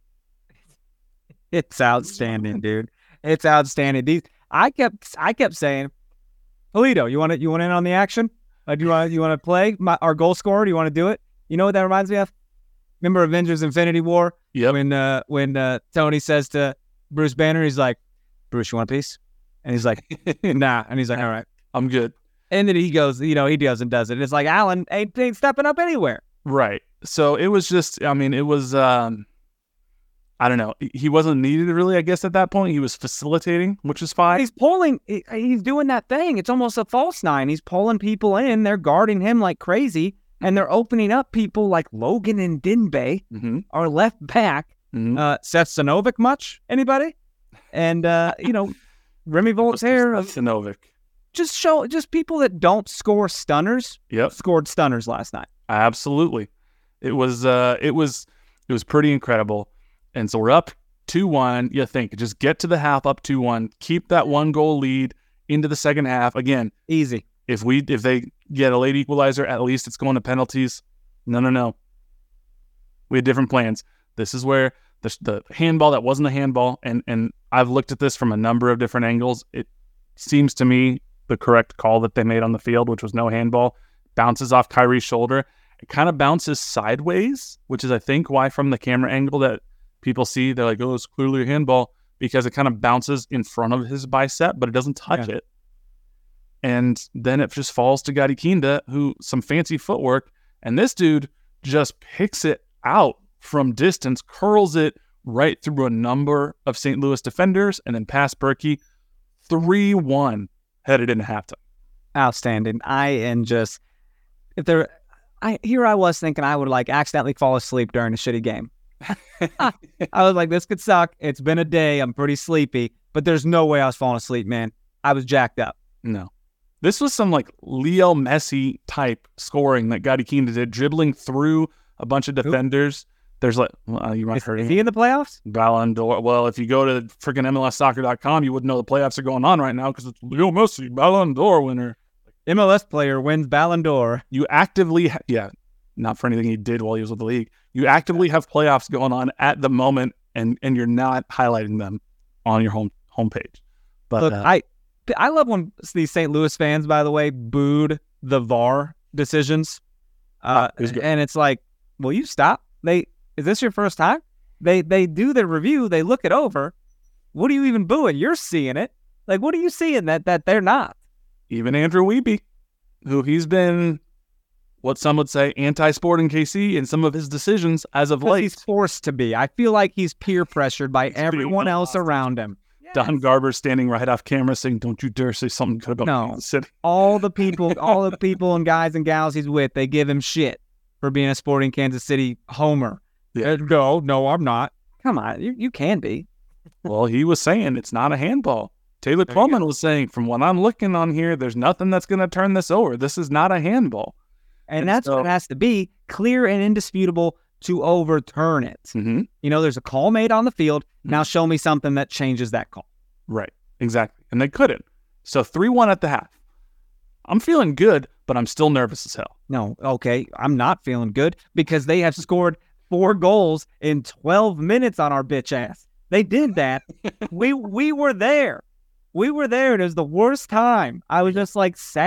Speaker 3: It's outstanding, dude. It's outstanding. I kept saying, Polito, you want in on the action? Do you want to play our goal scorer? Do you want to do it? You know what that reminds me of? Remember Avengers Infinity War?
Speaker 2: Yeah.
Speaker 3: When Tony says to Bruce Banner, he's like, Bruce, you want a piece? And he's like, nah. And he's like, all right,
Speaker 2: I'm good.
Speaker 3: And then he goes, he does and does it. It's like Allen ain't stepping up anywhere.
Speaker 2: Right. So it was just, it was, I don't know. He wasn't needed really, I guess, at that point. He was facilitating, which is fine.
Speaker 3: He's pulling. He's doing that thing. It's almost a false nine. He's pulling people in. They're guarding him like crazy. And they're opening up people like Logan Ndenbe, our left back. Seth Sinovic much? Anybody? And, Remy Voltaire.
Speaker 2: Sinovic.
Speaker 3: Just people that don't score stunners.
Speaker 2: Yep.
Speaker 3: Scored stunners last night.
Speaker 2: Absolutely. It was pretty incredible. And so we're up 2-1. You think, just get to the half up 2-1, keep that 1-goal lead into the second half. Again,
Speaker 3: easy.
Speaker 2: If they get a late equalizer, at least it's going to penalties. No. We had different plans. This is where the handball that wasn't a handball, and I've looked at this from a number of different angles. It seems to me the correct call that they made on the field, which was no handball, bounces off Kyrie's shoulder. It kind of bounces sideways, which is, I think, why from the camera angle that people see, they're like, oh, it's clearly a handball, because it kind of bounces in front of his bicep, but it doesn't touch it. And then it just falls to Gadi Kinda, who some fancy footwork, and this dude just picks it out from distance, curls it right through a number of St. Louis defenders, and then past Berkey. 3-1 headed into halftime.
Speaker 3: Outstanding. I was thinking I would accidentally fall asleep during a shitty game. I was like, this could suck. It's been a day. I'm pretty sleepy, but there's no way I was falling asleep, man. I was jacked up.
Speaker 2: No. This was some Leo Messi type scoring that Gadi Kinda did, dribbling through a bunch of defenders. There's you might have heard
Speaker 3: is he in the playoffs?
Speaker 2: Ballon d'Or. Well, if you go to freaking MLSsoccer.com, you wouldn't know the playoffs are going on right now because it's Leo Messi, Ballon d'Or winner.
Speaker 3: MLS player wins Ballon d'Or.
Speaker 2: You actively, not for anything he did while he was with the league. You actively have playoffs going on at the moment, and you're not highlighting them on your homepage. But
Speaker 3: look, I love when these St. Louis fans, by the way, booed the VAR decisions. And it's like, will you stop? Is this your first time? They do the review, they look it over. What are you even booing? You're seeing it. Like, what are you seeing that they're not?
Speaker 2: Even Andrew Wiebe, who he's been what some would say anti-Sporting KC in some of his decisions as of late.
Speaker 3: He's forced to be. I feel like he's peer pressured by everyone else around him.
Speaker 2: Yes. Don Garber standing right off camera saying, "Don't you dare say something good about Kansas City."
Speaker 3: all the people and guys and gals he's with, they give him shit for being a Sporting Kansas City homer.
Speaker 2: Yeah.
Speaker 3: No, I'm not. Come on, you can be.
Speaker 2: Well, he was saying it's not a handball. Taylor Twellman was saying, from what I'm looking on here, there's nothing that's going to turn this over. This is not a handball.
Speaker 3: And that's what it has to be, clear and indisputable to overturn it.
Speaker 2: Mm-hmm.
Speaker 3: There's a call made on the field. Now show me something that changes that call.
Speaker 2: Right, exactly. And they couldn't. So 3-1 at the half. I'm feeling good, but I'm still nervous as hell.
Speaker 3: No, okay, I'm not feeling good because they have scored 4 goals in 12 minutes on our bitch ass. They did that. We were there. We were there. It was the worst time. I was just sad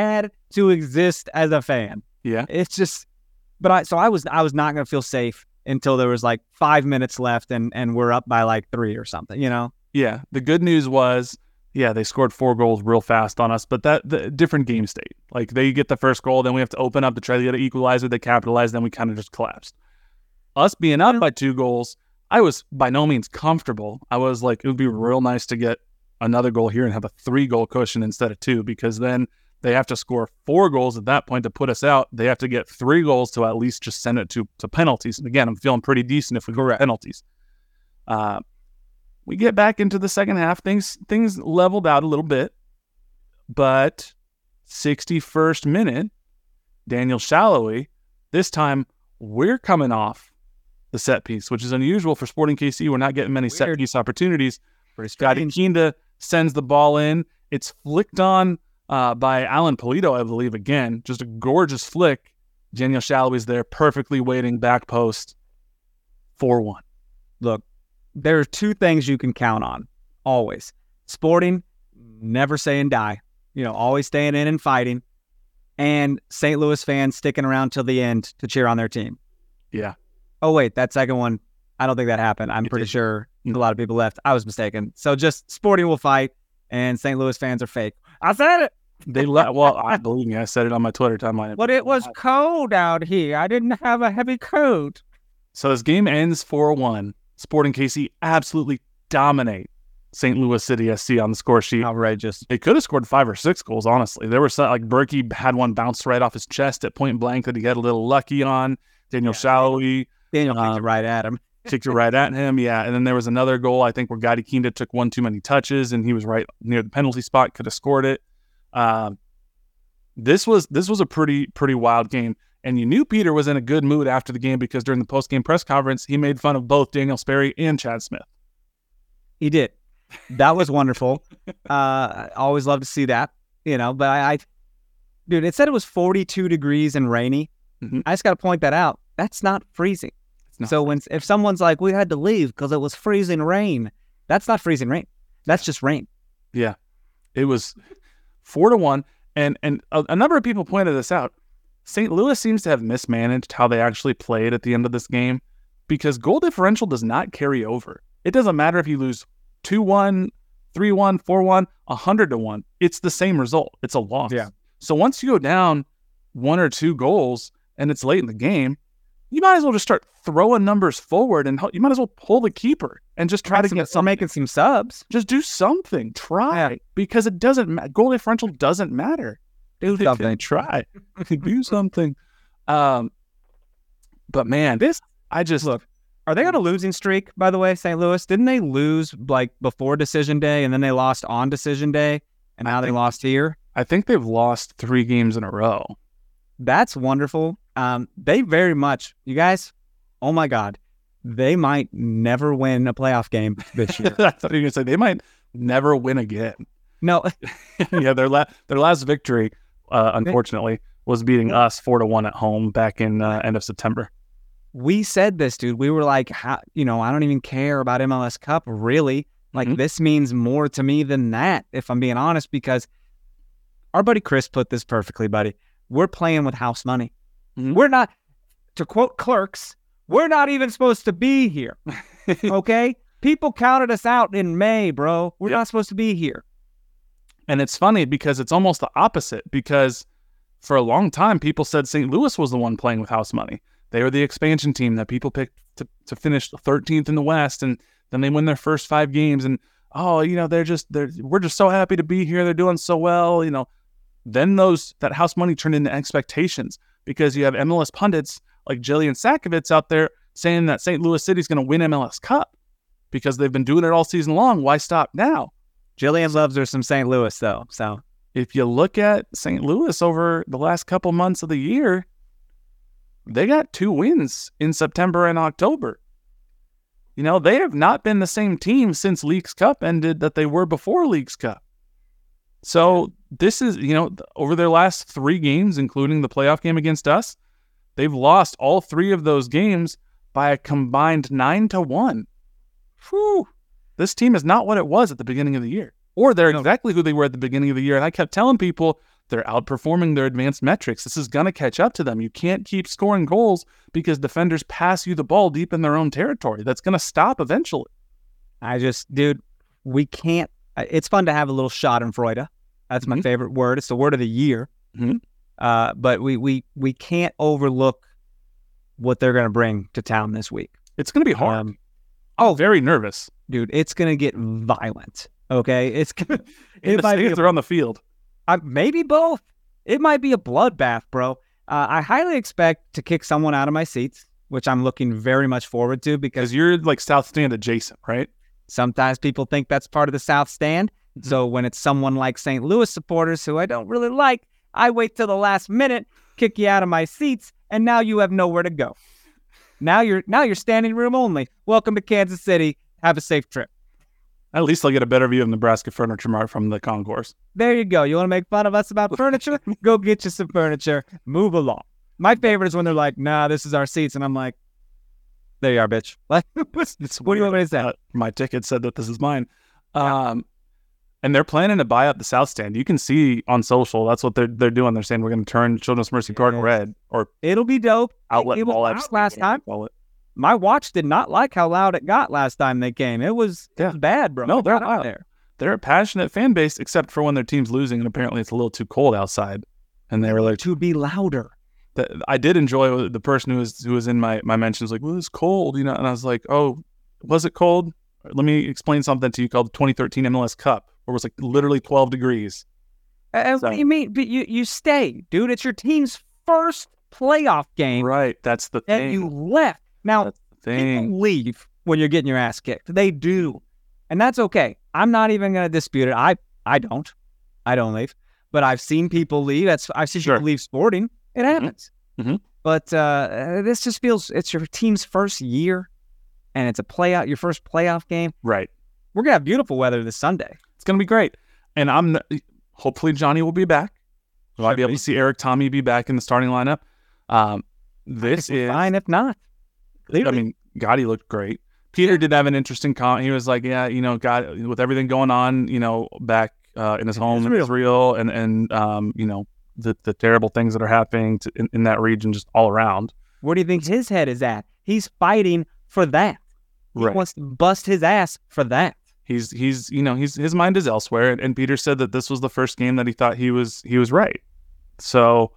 Speaker 3: to exist as a fan.
Speaker 2: Yeah.
Speaker 3: It's just, but I was not going to feel safe until there was like 5 minutes left and we're up by like 3 or something, you know?
Speaker 2: Yeah. The good news was, they scored 4 goals real fast on us, but the different game state. Like they get the first goal, then we have to open up to try to get an equalizer. They capitalize, then we kind of just collapsed. Us being up by 2 goals, I was by no means comfortable. I was like, it would be real nice to get another goal here and have a 3-goal cushion instead of 2, because then they have to score 4 goals at that point to put us out. They have to get 3 goals to at least just send it to penalties. And again, I'm feeling pretty decent if we go penalties. We get back into the second half. Things leveled out a little bit. But 61st minute, Daniel Salloi, this time we're coming off the set piece, which is unusual for Sporting KC. We're not getting many set piece opportunities. Gadi Kinda sends the ball in. It's flicked on by Alan Polito, I believe, again. Just a gorgeous flick. Daniel Salloi's there, perfectly waiting, back post, 4-1.
Speaker 3: Look, there are 2 things you can count on, always. Sporting, never saying die. Always staying in and fighting. And St. Louis fans sticking around till the end to cheer on their team.
Speaker 2: Yeah.
Speaker 3: Oh, wait, that second one, I don't think that happened. I'm pretty sure a lot of people left. I was mistaken. So just Sporting will fight, and St. Louis fans are fake. I said it.
Speaker 2: They well, I believe me. I said it on my Twitter timeline.
Speaker 3: But it was cold out here. I didn't have a heavy coat.
Speaker 2: So this game ends 4-1. Sporting KC absolutely dominate St. Louis City SC on the score sheet.
Speaker 3: Outrageous.
Speaker 2: They could have scored 5 or 6 goals, honestly. There were some, like Berkey had one bounce right off his chest at point blank that he got a little lucky on. Daniel Salloi.
Speaker 3: Daniel kicked it right at him.
Speaker 2: Kicked it right at him, yeah. And then there was another goal, I think, where Gadi Kinda took one too many touches, and he was right near the penalty spot, could have scored it. This was a pretty wild game. And you knew Peter was in a good mood after the game, because during the post-game press conference, he made fun of both Daniel Sperry and Chad Smith.
Speaker 3: He did. That was wonderful. I always love to see that, but dude, it said it was 42 degrees and rainy. Mm-hmm. I just got to point that out. That's not freezing. So if someone's like, we had to leave because it was freezing rain, that's not freezing rain. That's just rain.
Speaker 2: Yeah. It was 4-1. And a number of people pointed this out. St. Louis seems to have mismanaged how they actually played at the end of this game, because goal differential does not carry over. It doesn't matter if you lose 2-1, 3-1, 4-1, 100-1. It's the same result. It's a loss.
Speaker 3: Yeah.
Speaker 2: So once you go down 1 or 2 goals and it's late in the game, you might as well just start throwing numbers forward, and you might as well pull the keeper and just try to get something.
Speaker 3: Making some subs.
Speaker 2: Just do something. Try. Because it doesn't goal differential doesn't matter.
Speaker 3: Do something.
Speaker 2: Try. Do something. But man,
Speaker 3: look. Are they on a losing streak, by the way, St. Louis? Didn't they lose like before decision day, and then they lost on decision day, and now they lost here?
Speaker 2: I think they've lost 3 games in a row.
Speaker 3: That's wonderful. They very much, you guys, oh my God, they might never win a playoff game this year.
Speaker 2: I thought you were going to say they might never win again.
Speaker 3: No.
Speaker 2: Yeah, their last victory, unfortunately, was beating us 4-1 at home back in end of September.
Speaker 3: We said this, dude. We were like, I don't even care about MLS Cup, really. Like, This means more to me than that, if I'm being honest, because our buddy Chris put this perfectly, buddy. We're playing with house money. Mm-hmm. We're not, to quote Clerks, we're not even supposed to be here. Okay? People counted us out in May, bro. We're not supposed to be here.
Speaker 2: And it's funny because it's almost the opposite, because for a long time, people said St. Louis was the one playing with house money. They were the expansion team that people picked to finish 13th in the West, and then they win their first 5 games, and we're just so happy to be here. They're doing so well, Then that house money turned into expectations, because you have MLS pundits like Jillian Sakovits out there saying that St. Louis City is going to win MLS Cup because they've been doing it all season long. Why stop now?
Speaker 3: Jillian loves her some St. Louis, though. So
Speaker 2: if you look at St. Louis over the last couple months of the year, they got 2 wins in September and October. They have not been the same team since Leagues Cup ended that they were before Leagues Cup. So this is, over their last 3 games, including the playoff game against us, they've lost all 3 of those games by a combined 9-1. Whew. This team is not what it was at the beginning of the year. Or they're exactly who they were at the beginning of the year. And I kept telling people They're outperforming their advanced metrics. This is going to catch up to them. You can't keep scoring goals because defenders pass you the ball deep in their own territory. That's going to stop eventually.
Speaker 3: Dude, we can't. It's fun to have a little schadenfreude. That's my favorite word. It's the word of the year. But we can't overlook what they're going to bring to town this week.
Speaker 2: It's going to be hard. Very nervous.
Speaker 3: Dude, it's going to get violent. Okay? It's gonna,
Speaker 2: they're on the field.
Speaker 3: Maybe both. It might be a bloodbath, bro. I highly expect to kick someone out of my seats, which I'm looking very much forward to because
Speaker 2: you're like South Stand adjacent, right?
Speaker 3: Sometimes people think that's part of the South Stand. So when it's someone like St. Louis supporters who I don't really like, I wait till the last minute, kick you out of my seats, and now you have nowhere to go. Now you're standing room only. Welcome to Kansas City. Have a safe trip.
Speaker 2: At least I'll get a better view of Nebraska Furniture Mart from the concourse.
Speaker 3: There you go. You want to make fun of us about furniture? Go get you some furniture. Move along. My favorite is when they're like, nah, this is our seats. And I'm like, there you are, bitch. Like, what do you want me to say?
Speaker 2: My ticket said that this is mine. And they're planning to buy up the South Stand. You can see on social, that's what they're doing. They're saying we're going to turn Children's Mercy Park red. Or
Speaker 3: it'll be dope.
Speaker 2: Outlet
Speaker 3: it was
Speaker 2: Mall
Speaker 3: out last time. My watch did not like how loud it got last time they came. It was bad, bro.
Speaker 2: No, they're out there. They're a passionate fan base, except for when their team's losing, and apparently it's a little too cold outside. And they were like,
Speaker 3: to be louder.
Speaker 2: I did enjoy the person who was in my mentions, like, well, it's cold, And I was like, oh, was it cold? Let me explain something to you called the 2013 MLS Cup, where it was like literally 12 degrees.
Speaker 3: What do you mean? But you stay, dude. It's your team's first playoff game.
Speaker 2: Right. That's the thing.
Speaker 3: And you left. Now, people leave when you're getting your ass kicked. They do. And that's okay. I'm not even going to dispute it. I don't leave. But I've seen people leave. I've seen people leave Sporting. It happens. But this just feels, it's your team's first year, and it's your first playoff game.
Speaker 2: Right.
Speaker 3: We're going to have beautiful weather this Sunday.
Speaker 2: It's going to be great. And hopefully Johnny will be back. I'll be able to see Eric Tommy be back in the starting lineup. This is
Speaker 3: fine if not.
Speaker 2: Clearly. I mean, Gotti looked great. Peter did have an interesting comment. He was like, yeah, God, with everything going on, back in his home in Israel and the terrible things that are happening in that region just all around.
Speaker 3: Where do you think his head is at? He's fighting for that. He wants to bust his ass for that.
Speaker 2: His mind is elsewhere. And Peter said that this was the first game that he thought he was right. So,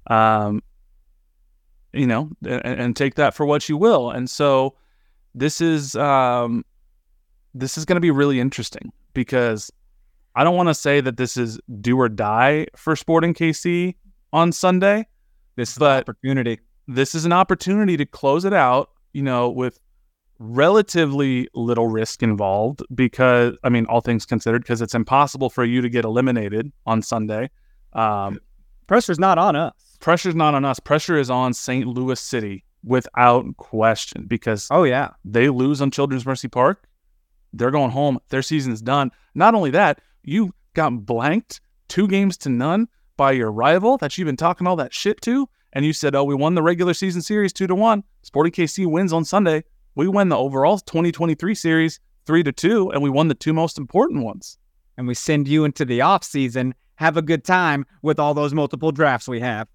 Speaker 2: and take that for what you will. And so this is going to be really interesting because I don't want to say that this is do or die for Sporting KC on Sunday.
Speaker 3: This is an opportunity.
Speaker 2: This is an opportunity to close it out, with relatively little risk involved because, I mean, all things considered, because it's impossible for you to get eliminated on Sunday.
Speaker 3: Pressure's not on us.
Speaker 2: Pressure's not on us. Pressure is on St. Louis City without question because they lose on Children's Mercy Park. They're going home. Their season's done. Not only that, you got blanked 2-0 by your rival that you've been talking all that shit to, and you said, oh, we won the regular season series 2-1. Sporting KC wins on Sunday. We win the overall 2023 series 3-2, and we won the 2 most important ones.
Speaker 3: And we send you into the off season. Have a good time with all those multiple drafts we have.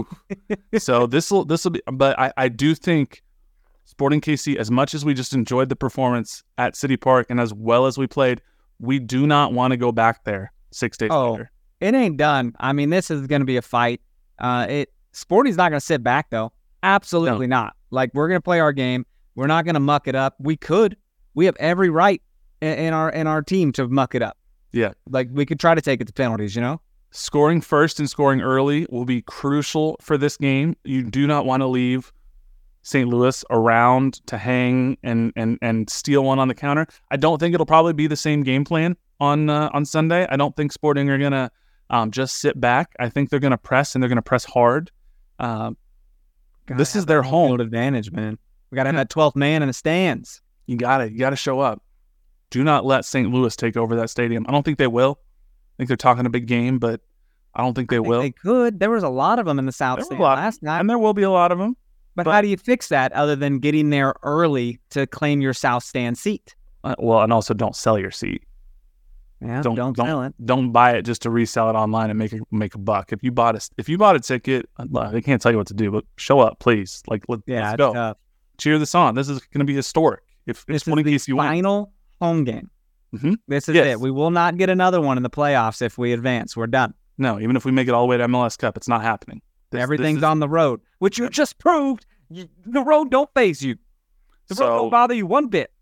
Speaker 2: So this will be, but I do think Sporting KC, as much as we just enjoyed the performance at City Park and as well as we played, we do not want to go back there 6 days later.
Speaker 3: It ain't done. I mean, this is going to be a fight. Sporting's not going to sit back though. Absolutely not. Like, we're going to play our game. We're not going to muck it up. We have every right in our team to muck it up.
Speaker 2: Yeah.
Speaker 3: Like, we could try to take it to penalties,
Speaker 2: Scoring first and scoring early will be crucial for this game. You do not want to leave St. Louis around to hang and steal one on the counter. I don't think it'll probably be the same game plan on Sunday. I don't think Sporting are going to just sit back. I think they're going to press, and they're going to press hard. This is their home
Speaker 3: field advantage, man. We got to have that 12th man in the stands.
Speaker 2: You got to show up. Do not let St. Louis take over that stadium. I don't think they will. I think they're talking a big game, but I don't think they will.
Speaker 3: They could. There was a lot of them in the South Stand last night.
Speaker 2: And there will be a lot of them.
Speaker 3: But how do you fix that other than getting there early to claim your South Stand seat?
Speaker 2: Well, and also don't sell your seat.
Speaker 3: Yeah, don't sell it.
Speaker 2: Don't buy it just to resell it online and make a buck. If you bought a ticket, I can't tell you what to do, but show up, please. Let's go. Cheer this on. This is going to be historic. If
Speaker 3: this
Speaker 2: Sporting
Speaker 3: is the
Speaker 2: KC
Speaker 3: final home game.
Speaker 2: Mm-hmm.
Speaker 3: This is it. We will not get another one in the playoffs if we advance. We're done.
Speaker 2: No, even if we make it all the way to MLS Cup, it's not happening.
Speaker 3: Everything's on the road, which you just proved. The road don't faze you. The road don't bother you one bit.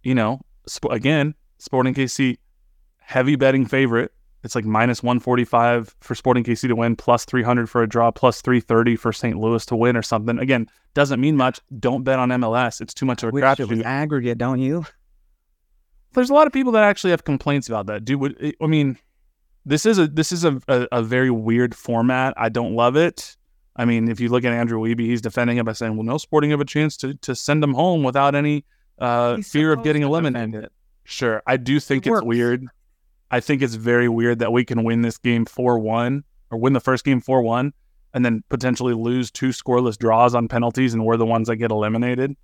Speaker 2: Again, Sporting KC, heavy betting favorite. It's like minus 145 for Sporting KC to win, plus 300 for a draw, plus 330 for St. Louis to win or something. Again, doesn't mean much. Don't bet on MLS. It's too much of a crapshoot.
Speaker 3: It was aggregate, don't you?
Speaker 2: There's a lot of people that actually have complaints about that. Dude, I mean, this is a very weird format. I don't love it. I mean, if you look at Andrew Wiebe, he's defending it by saying, well, no Sporting have a chance to send them home without any fear of getting eliminated. Sure. I do think it's weird. I think it's very weird that we can win this game 4-1 or win the first game 4-1 and then potentially lose 2 scoreless draws on penalties and we're the ones that get eliminated.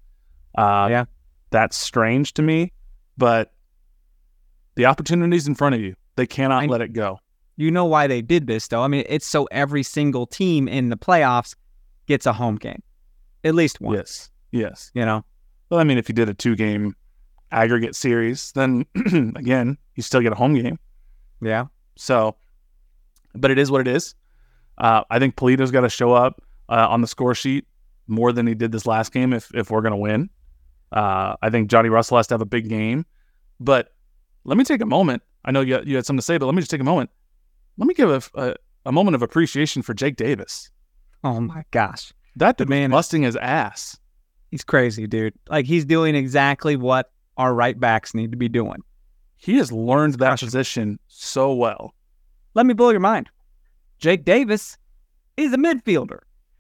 Speaker 2: That's strange to me, but the opportunity's in front of you. They cannot let it go.
Speaker 3: You know why they did this, though? I mean, it's so every single team in the playoffs gets a home game. At least one.
Speaker 2: Yes.
Speaker 3: Well,
Speaker 2: I mean, if you did a 2-game aggregate series, then, again, you still get a home game.
Speaker 3: Yeah.
Speaker 2: So, but it is what it is. I think Pulido's got to show up on the score sheet more than he did this last game if we're going to win. I think Johnny Russell has to have a big game. But let me take a moment. I know you had something to say, but let me just take a moment. Let me give a moment of appreciation for Jake Davis.
Speaker 3: Oh, my gosh.
Speaker 2: That dude man busting his ass.
Speaker 3: He's crazy, dude. Like, he's doing exactly what our right backs need to be doing.
Speaker 2: He has learned that position so well.
Speaker 3: Let me blow your mind. Jake Davis is a midfielder.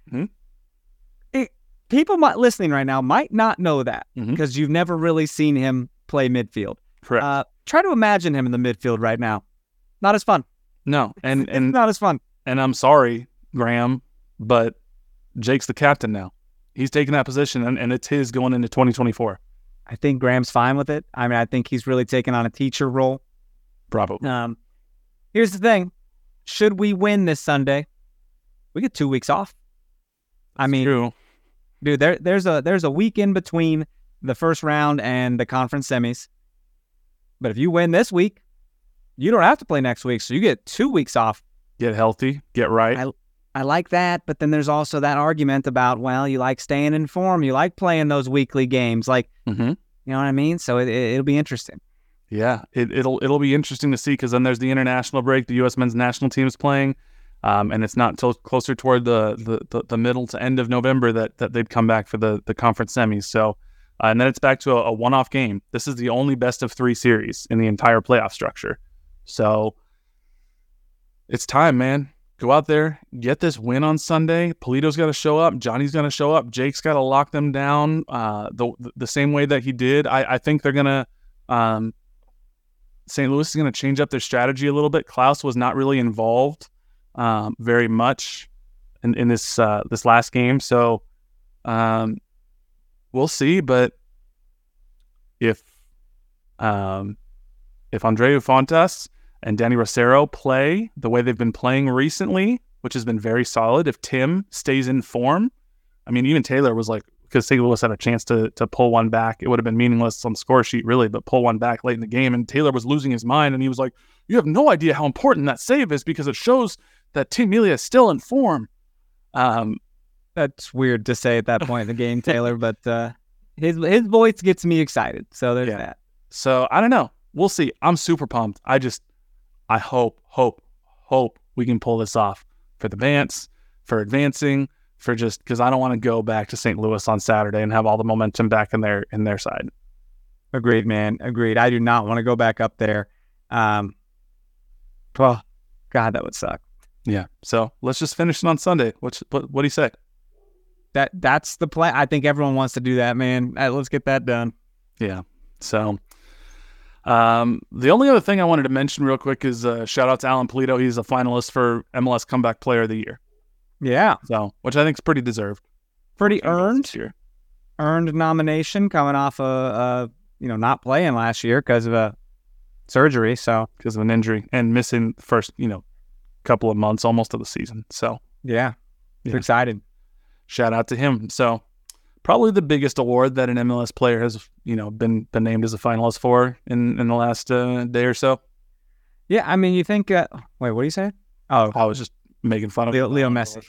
Speaker 2: Mm-hmm.
Speaker 3: People listening right now might not know that because you've never really seen him play midfield.
Speaker 2: Correct.
Speaker 3: Try to imagine him in the midfield right now. Not as fun.
Speaker 2: No, and
Speaker 3: it's not as fun.
Speaker 2: And I'm sorry, Graham, but Jake's the captain now. He's taking that position, and it's his going into 2024.
Speaker 3: I think Graham's fine with it. I mean, I think he's really taken on a teacher role.
Speaker 2: Probably.
Speaker 3: Here's the thing. Should we win this Sunday, we get 2 weeks off. I mean,
Speaker 2: true.
Speaker 3: Dude, there's a week in between the first round and the conference semis. But if you win this week, you don't have to play next week, so you get 2 weeks off.
Speaker 2: Get healthy, get right.
Speaker 3: I like that, but then there's also that argument about, well, you like staying in form, you like playing those weekly games, like, you know what I mean? So it'll be interesting.
Speaker 2: Yeah, it'll be interesting to see because then there's the international break. The U.S. men's national team is playing, and it's not until closer toward the middle to end of November that they'd come back for the conference semis. So, and then it's back to a one-off game. This is the only best of 3 series in the entire playoff structure. So it's time, man. Go out there, get this win on Sunday. Pulido's got to show up. Johnny's got to show up. Jake's got to lock them down the same way that he did. I think they're going to St. Louis is going to change up their strategy a little bit. Klaus was not really involved very much in this last game. So we'll see. But if Andreu Fontas and Danny Rosero play the way they've been playing recently, which has been very solid, if Tim stays in form, I mean, even Taylor was like, because St. Louis had a chance to pull one back. It would have been meaningless on the score sheet, really, but pull one back late in the game. And Taylor was losing his mind, and he was like, you have no idea how important that save is because it shows that Team Melia is still in form.
Speaker 3: That's weird to say at that point in the game, Taylor, but his voice gets me excited. So there's that.
Speaker 2: So I don't know. We'll see. I'm super pumped. I hope we can pull this off for the Vance, for advancing, for just because I don't want to go back to St. Louis on Saturday and have all the momentum back in their side.
Speaker 3: Agreed, man. Agreed. I do not want to go back up there. Well, God, that would suck.
Speaker 2: Yeah. So let's just finish it on Sunday. What do you say?
Speaker 3: That's the plan. I think everyone wants to do that, man. Let's get that done.
Speaker 2: Yeah. So the only other thing I wanted to mention real quick is shout out to Alan Pulido. He's a finalist for MLS Comeback Player of the Year.
Speaker 3: Yeah.
Speaker 2: So, which I think is pretty deserved.
Speaker 3: Pretty earned nomination coming off not playing last year because of a surgery, so
Speaker 2: because of an injury and missing the first, couple of months almost of the season. So
Speaker 3: yeah. Excited.
Speaker 2: Shout out to him. So probably the biggest award that an MLS player has, been named as a finalist for in the last day or so.
Speaker 3: Yeah, I mean, you think, wait, what are you saying? Oh,
Speaker 2: I was just making fun of
Speaker 3: Leo Messi.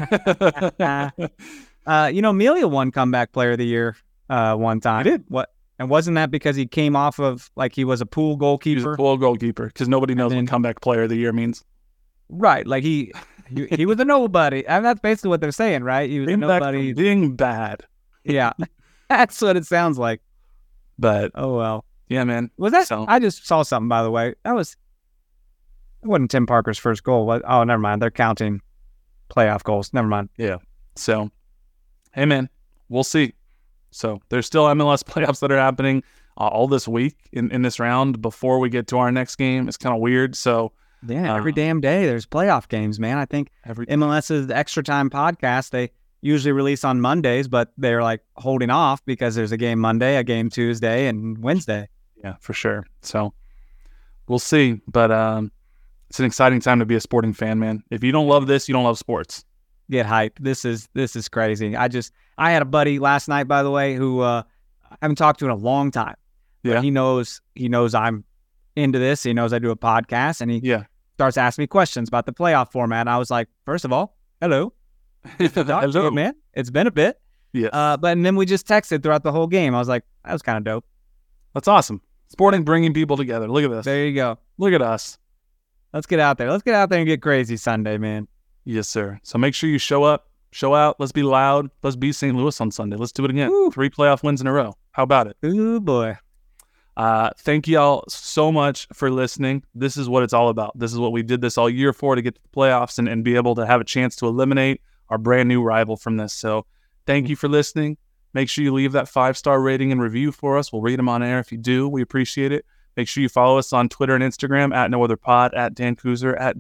Speaker 3: Melia won comeback player of the year one time.
Speaker 2: He did.
Speaker 3: What? And wasn't that because he came off of, like, he was a pool goalkeeper?
Speaker 2: He was a pool goalkeeper, because nobody knows what comeback player of the year means.
Speaker 3: Right, like he was a nobody. I mean, that's basically what they're saying, right? He was a nobody.
Speaker 2: Being bad.
Speaker 3: Yeah, that's what it sounds like.
Speaker 2: But
Speaker 3: oh well.
Speaker 2: Yeah, man.
Speaker 3: Was that? So, I just saw something, by the way. It wasn't Tim Parker's first goal. Oh, never mind. They're counting playoff goals. Never mind.
Speaker 2: Yeah. So, hey, man, we'll see. So there's still MLS playoffs that are happening all this week in this round before we get to our next game. It's kind of weird. So
Speaker 3: yeah, every damn day there's playoff games, man. I think MLS's Extra Time podcast, they usually release on Mondays, but they're like holding off because there's a game Monday, a game Tuesday, and Wednesday.
Speaker 2: Yeah, for sure. So we'll see. But it's an exciting time to be a sporting fan, man. If you don't love this, you don't love sports.
Speaker 3: Get hyped. This is crazy. I had a buddy last night, by the way, who I haven't talked to in a long time.
Speaker 2: Yeah.
Speaker 3: He knows I'm into this. He knows I do a podcast, and he starts asking me questions about the playoff format. And I was like, first of all, hello.
Speaker 2: Hello,
Speaker 3: man. It's been a bit.
Speaker 2: Yeah.
Speaker 3: And then we just texted throughout the whole game. I was like, that was kind of dope.
Speaker 2: That's awesome. Sporting, bringing people together. Look at this.
Speaker 3: There you go.
Speaker 2: Look at us.
Speaker 3: Let's get out there. Let's get out there and get crazy Sunday, man.
Speaker 2: Yes, sir. So make sure you show up, show out. Let's be loud. Let's beat St. Louis on Sunday. Let's do it again. Woo. 3 playoff wins in a row. How about it?
Speaker 3: Ooh, boy.
Speaker 2: Thank y'all so much for listening. This is what it's all about. This is what we did this all year for, to get to the playoffs and be able to have a chance to eliminate our brand new rival from this. So thank you for listening. Make sure you leave that 5-star rating and review for us. We'll read them on air if you do. We appreciate it. Make sure you follow us on Twitter and Instagram at NoOtherPod, at Dan Kuzer, at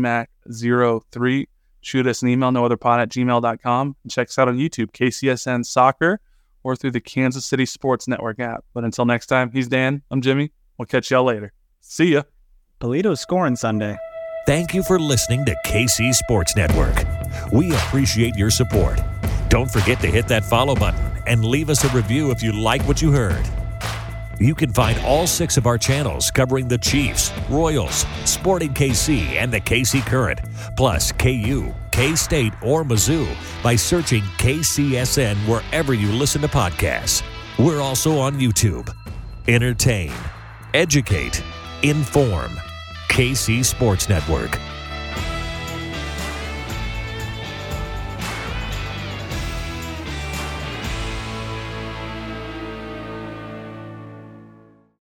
Speaker 2: JCMac03. Shoot us an email, nootherpod@gmail.com. And check us out on YouTube, KCSN Soccer, or through the Kansas City Sports Network app. But until next time, he's Dan. I'm Jimmy. We'll catch y'all later. See ya.
Speaker 3: Polito's scoring Sunday.
Speaker 4: Thank you for listening to KC Sports Network. We appreciate your support. Don't forget to hit that follow button and leave us a review if you like what you heard. You can find all 6 of our channels covering the Chiefs, Royals, Sporting KC, and the KC Current, plus KU, K-State, or Mizzou by searching KCSN wherever you listen to podcasts. We're also on YouTube. Entertain, educate, inform. KC Sports Network.